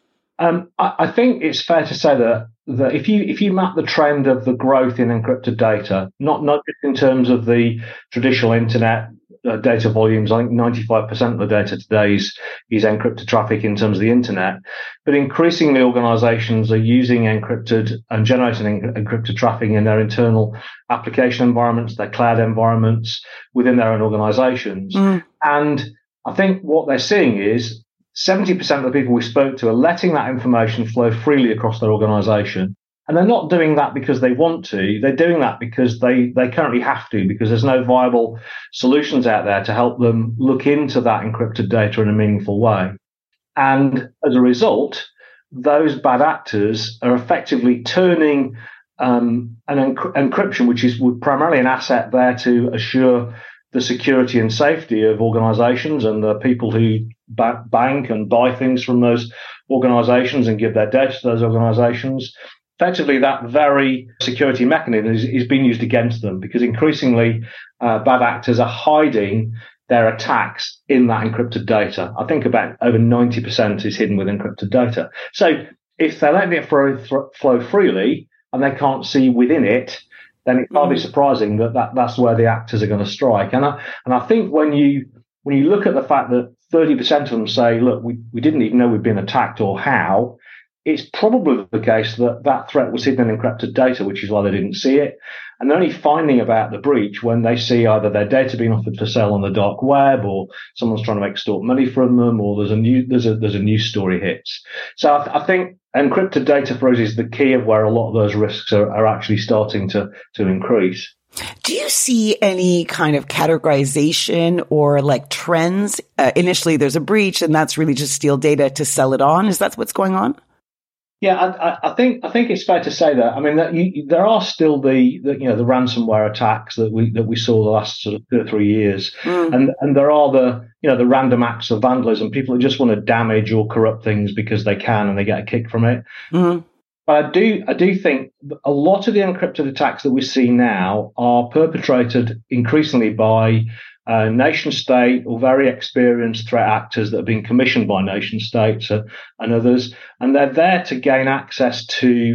Um, I, I think it's fair to say that that if you if you map the trend of the growth in encrypted data, not not just in terms of the traditional internet uh, data volumes. I think ninety-five percent of the data today is, is encrypted traffic in terms of the internet. But increasingly, organizations are using encrypted and generating en- encrypted traffic in their internal application environments, their cloud environments, within their own organizations. Mm. And I think what they're seeing is seventy percent of the people we spoke to are letting that information flow freely across their organization. And they're not doing that because they want to. They're doing that because they, they currently have to, because there's no viable solutions out there to help them look into that encrypted data in a meaningful way. And as a result, those bad actors are effectively turning um, an enc- encryption, which is primarily an asset there to assure the security and safety of organizations and the people who ba- bank and buy things from those organizations and give their data to those organizations. Effectively, that very security mechanism is, is being used against them, because increasingly uh, bad actors are hiding their attacks in that encrypted data. I think about over ninety percent is hidden with encrypted data. So if they're letting it flow, flow freely and they can't see within it, then it's hardly mm. surprising that, that that's where the actors are going to strike. And I, and I think when you when you look at the fact that thirty percent of them say, look, we, we didn't even know we'd been attacked or how, it's probably the case that that threat was hidden in encrypted data, which is why they didn't see it. And they're only finding about the breach when they see either their data being offered for sale on the dark web, or someone's trying to extort money from them, or there's a new there's a there's a news story hits. So I, th- I think encrypted data for us is the key of where a lot of those risks are, are actually starting to to increase. Do you see any kind of categorization or like trends? Uh, initially, there's a breach, and that's really just steal data to sell it on. Is that what's going on? Yeah, I, I think I think it's fair to say that. I mean, that you, there are still the, the you know the ransomware attacks that we that we saw the last sort of two or three years, mm. and and there are the you know the random acts of vandalism, people who just want to damage or corrupt things because they can and they get a kick from it. Mm. But I do I do think a lot of the encrypted attacks that we see now are perpetrated increasingly by Uh, nation state or very experienced threat actors that have been commissioned by nation states uh, and others, and they're there to gain access to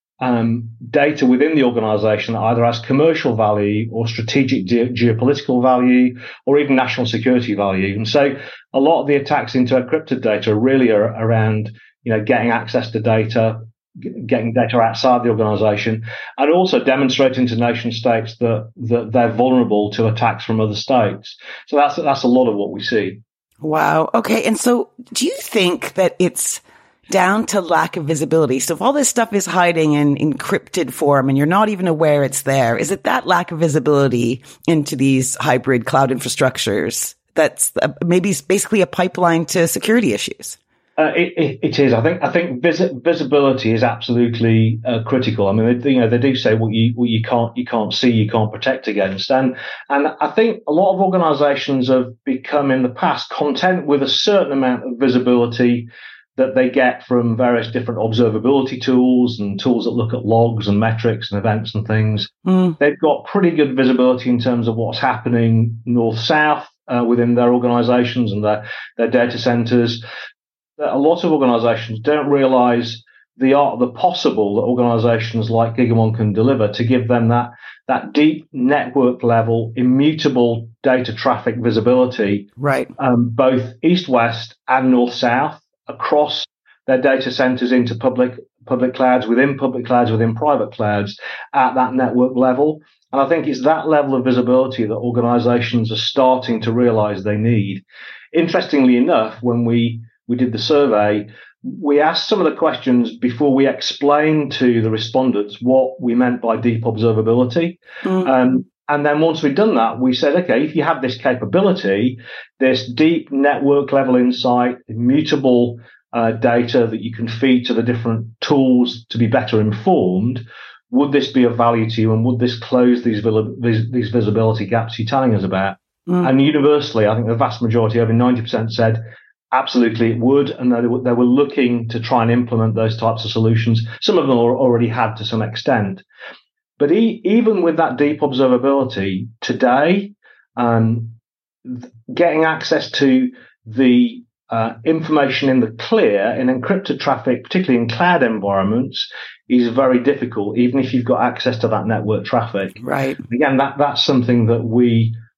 um, data within the organization that either has commercial value or strategic ge- geopolitical value or even national security value. And so a lot of the attacks into encrypted data really are around, you know, getting access to data, getting data outside the organization, and also demonstrating to nation states that, that they're vulnerable to attacks from other states. So that's that's a lot of what we see. Wow. Okay. And so do you think that it's down to lack of visibility? So if all this stuff is hiding in encrypted form and you're not even aware it's there, is it that lack of visibility into these hybrid cloud infrastructures that's maybe basically a pipeline to security issues? Uh, it, it, it is. I think. I think vis- visibility is absolutely uh, critical. I mean, they, you know, they do say what you what you can't you can't see, you can't protect against, and and I think a lot of organisations have become in the past content with a certain amount of visibility that they get from various different observability tools and tools that look at logs and metrics and events and things. Mm. They've got pretty good visibility in terms of what's happening north south uh, within their organisations and their their data centres. A lot of organizations don't realize the art of the possible that organizations like Gigamon can deliver to give them that, that deep network level, immutable data traffic visibility, right? Um, both east-west and north-south across their data centers into public, public clouds, within public clouds, within private clouds at that network level. And I think it's that level of visibility that organizations are starting to realize they need. Interestingly enough, when we we did the survey, we asked some of the questions before we explained to the respondents what we meant by deep observability. Mm. Um, and then once we'd done that, we said, okay, if you have this capability, this deep network level insight, immutable uh, data that you can feed to the different tools to be better informed, would this be of value to you? And would this close these, these, these visibility gaps you're telling us about? Mm. And universally, I think the vast majority, over ninety percent said, absolutely, it would, and they were, they were looking to try and implement those types of solutions. Some of them already had to some extent. But e- even with that deep observability, today, um, th- getting access to the uh, information in the clear, in encrypted traffic, particularly in cloud environments, is very difficult, even if you've got access to that network traffic. Right. Again, that, that's something that we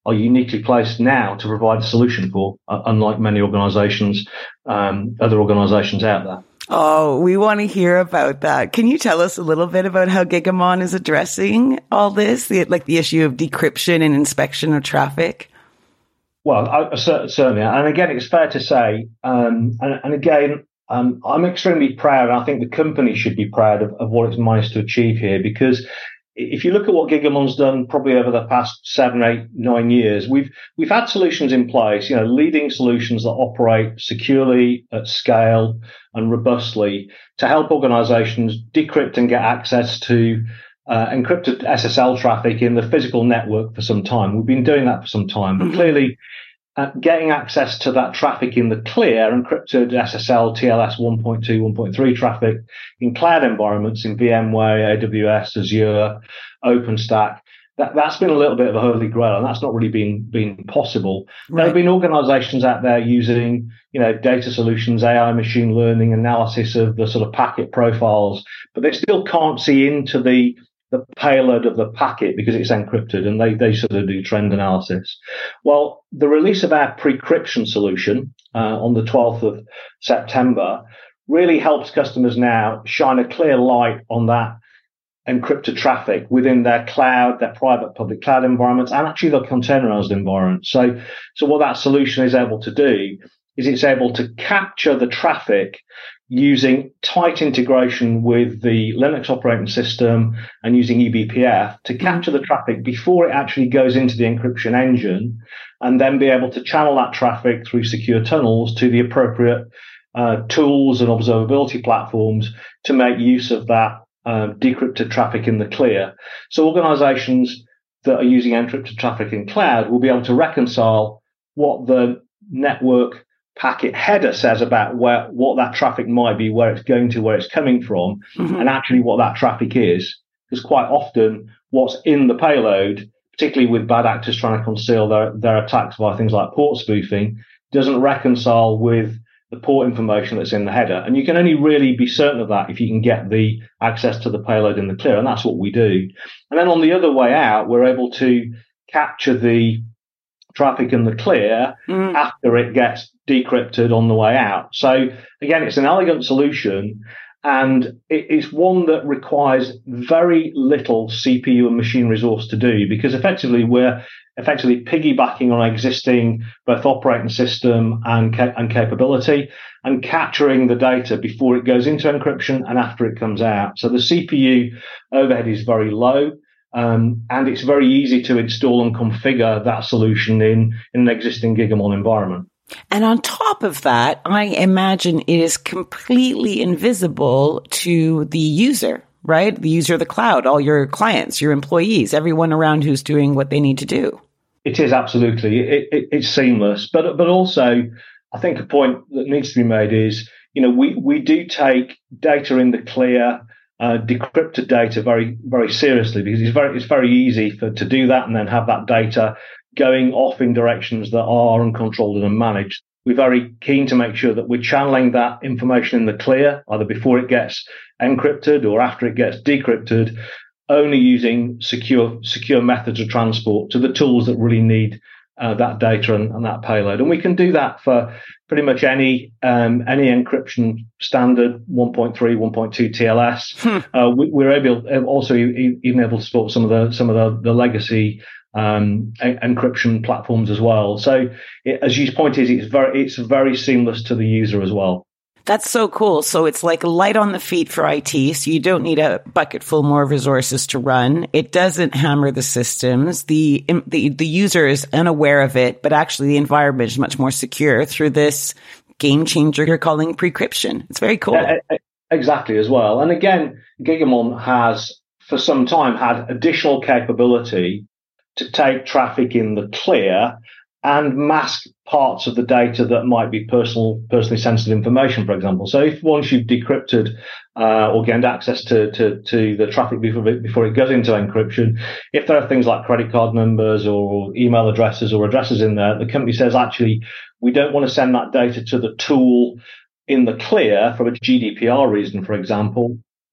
are uniquely placed now to provide a solution for, uh, unlike many organizations, um, other organizations out there. Oh, we want to hear about that. Can you tell us a little bit about how Gigamon is addressing all this, the, like the issue of decryption and inspection of traffic? Well, I, certainly. And again, it's fair to say, um, and, and again, um, I'm extremely proud, and I think the company should be proud of, of what it's managed to achieve here, because if you look at what Gigamon's done probably over the past seven, eight, nine years, we've we've had solutions in place, you know, leading solutions that operate securely, at scale, and robustly to help organizations decrypt and get access to uh, encrypted S S L traffic in the physical network for some time. We've been doing that for some time, but clearly uh, getting access to that traffic in the clear, encrypted S S L, T L S one point two, one point three traffic in cloud environments, in VMware, A W S, Azure, OpenStack, that, that's been a little bit of a holy grail, and that's not really been, been possible. Right. There have been organizations out there using, you know, data solutions, A I, machine learning, analysis of the sort of packet profiles, but they still can't see into the the payload of the packet because it's encrypted, and they, they sort of do trend analysis. Well, the release of our pre-encryption solution uh, on the twelfth of September really helps customers now shine a clear light on that encrypted traffic within their cloud, their private public cloud environments, and actually their containerized environments. So, so what that solution is able to do is it's able to capture the traffic using tight integration with the Linux operating system and using E B P F to capture the traffic before it actually goes into the encryption engine, and then be able to channel that traffic through secure tunnels to the appropriate uh, tools and observability platforms to make use of that uh, decrypted traffic in the clear. So organizations that are using encrypted traffic in cloud will be able to reconcile what the network packet header says about where what that traffic might be, where it's going to, where it's coming from, mm-hmm. and actually what that traffic is. Because quite often what's in the payload, particularly with bad actors trying to conceal their, their attacks via things like port spoofing, doesn't reconcile with the port information that's in the header. And you can only really be certain of that if you can get the access to the payload in the clear, and that's what we do. And then on the other way out, we're able to capture the traffic in the clear mm. after it gets decrypted on the way out. So again, it's an elegant solution, and it's one that requires very little C P U and machine resource to do, because effectively we're effectively piggybacking on existing both operating system and ca- and capability, and capturing the data before it goes into encryption and after it comes out. So the C P U overhead is very low. Um, and it's very easy to install and configure that solution in, in an existing Gigamon environment. And on top of that, I imagine it is completely invisible to the user, right? The user of the cloud, all your clients, your employees, everyone around who's doing what they need to do. It is absolutely. It, it, it's seamless. But, but also, I think a point that needs to be made is, you know, we, we do take data in the clear, Uh, decrypted data very, very seriously, because it's very, it's very easy for to do that and then have that data going off in directions that are uncontrolled and unmanaged. We're very keen to make sure that we're channeling that information in the clear, either before it gets encrypted or after it gets decrypted, only using secure, secure methods of transport to the tools that really need uh, that data and, and that payload. And we can do that for pretty much any um, any encryption standard, one point three, one point two T L S. Hmm. Uh, we, we're able also even able to support some of the some of the, the legacy um, en- encryption platforms as well. So, it, as you pointed, it's very it's very seamless to the user as well. That's so cool. So it's like light on the feet for I T. So you don't need a bucket full more of resources to run. It doesn't hammer the systems. The, the, the user is unaware of it, but actually the environment is much more secure through this game changer you're calling pre-encryption. It's very cool. Uh, exactly as well. And again, Gigamon has for some time had additional capability to take traffic in the clear and mask parts of the data that might be personal, personally sensitive information, for example. So if once you've decrypted uh, or gained access to, to, to the traffic before, before it goes into encryption, if there are things like credit card numbers or email addresses or addresses in there, the company says, actually, we don't want to send that data to the tool in the clear from a G D P R reason, for example.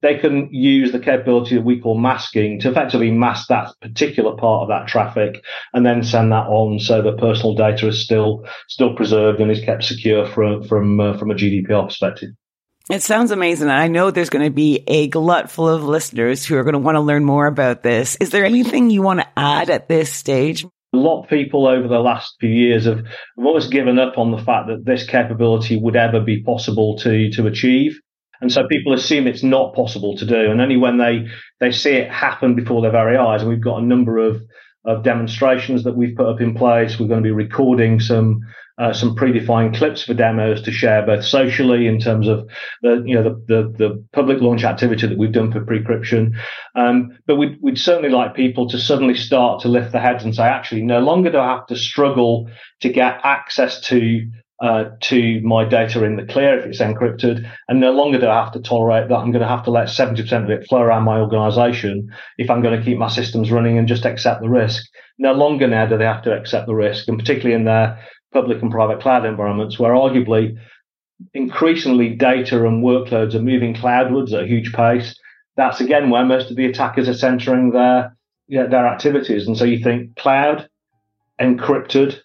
they can use the capability that we call masking to effectively mask that particular part of that traffic and then send that on so that personal data is still still preserved and is kept secure from from uh, from a G D P R perspective. It sounds amazing. I know there's going to be a glut full of listeners who are going to want to learn more about this. Is there anything you want to add at this stage? A lot of people over the last few years have, have always given up on the fact that this capability would ever be possible to, to achieve. And so people assume it's not possible to do. And only when they, they see it happen before their very eyes, and we've got a number of, of demonstrations that we've put up in place. We're going to be recording some Uh, some predefined clips for demos to share both socially in terms of the you know the the, the public launch activity that we've done for Precryption, um, but we'd, we'd certainly like people to suddenly start to lift their heads and say, actually, no longer do I have to struggle to get access to uh, to my data in the clear if it's encrypted, and no longer do I have to tolerate that I'm going to have to let seventy percent of it flow around my organisation if I'm going to keep my systems running and just accept the risk. No longer now do they have to accept the risk, and particularly in their public and private cloud environments, where arguably increasingly data and workloads are moving cloudwards at a huge pace. That's again where most of the attackers are centering their you know, their activities. And so you think cloud, encrypted,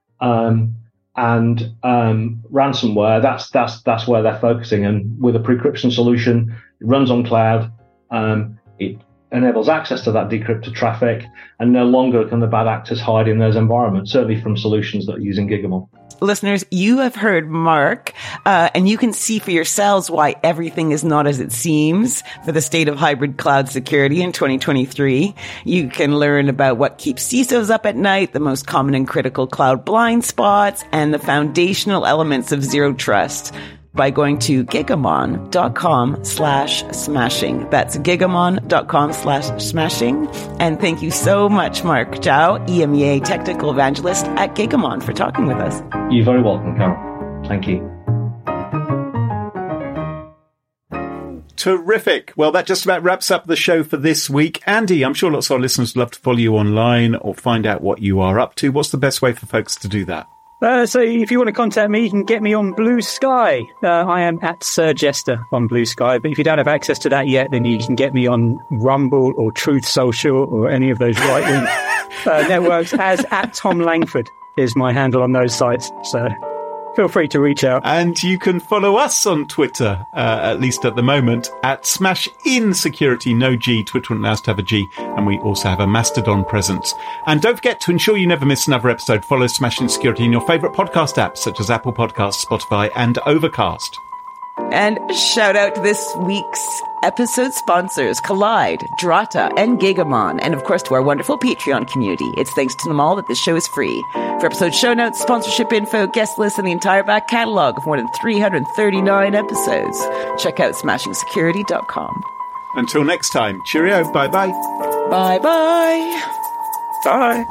um, and um, ransomware. That's that's that's where they're focusing. And with a Precryption solution, it runs on cloud. Um, it enables access to that decrypted traffic, and no longer can the bad actors hide in those environments, certainly from solutions that are using Gigamon. Listeners, you have heard Mark, uh, and you can see for yourselves why everything is not as it seems for the state of hybrid cloud security in twenty twenty-three. You can learn about what keeps C I S Os up at night, the most common and critical cloud blind spots, and the foundational elements of zero trust by going to gigamon.com slash smashing. That's gigamon.com slash smashing. And thank you so much, Mark Zhao, E M E A Technical Evangelist at Gigamon, for talking with us. You're very welcome, Carol. Thank you. Terrific. Well, that just about wraps up the show for this week. Andy, I'm sure lots of our listeners would love to follow you online or find out what you are up to. What's the best way for folks to do that? Uh, so if you want to contact me, you can get me on Blue Sky. Uh, I am at Sir Jester on Blue Sky. But if you don't have access to that yet, then you can get me on Rumble or Truth Social or any of those right-wing uh, networks as at Tom Langford is my handle on those sites. So feel free to reach out. And you can follow us on Twitter, uh, at least at the moment, at Smash In Security, no G. Twitter wouldn't allow us to have a G. And we also have a Mastodon presence. And don't forget, to ensure you never miss another episode, follow Smash In Security in your favourite podcast apps, such as Apple Podcasts, Spotify, and Overcast. And shout out to this week's episode sponsors, Collide, Drata, and Gigamon, and of course to our wonderful Patreon community. It's thanks to them all that this show is free. For episode show notes, sponsorship info, guest lists, and the entire back catalog of more than three hundred thirty-nine episodes, check out smashing security dot com. Until next time, cheerio, bye-bye. Bye-bye. Bye.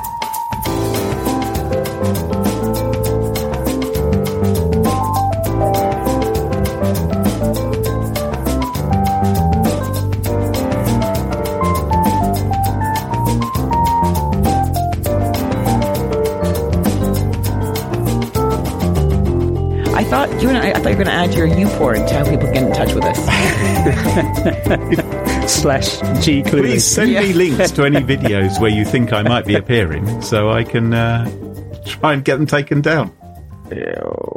I thought you and I, I thought you were going to add your uPorn to how people get in touch with us. Slash G Clue. Please send yeah. me links to any videos where you think I might be appearing, so I can uh, try and get them taken down. Ew.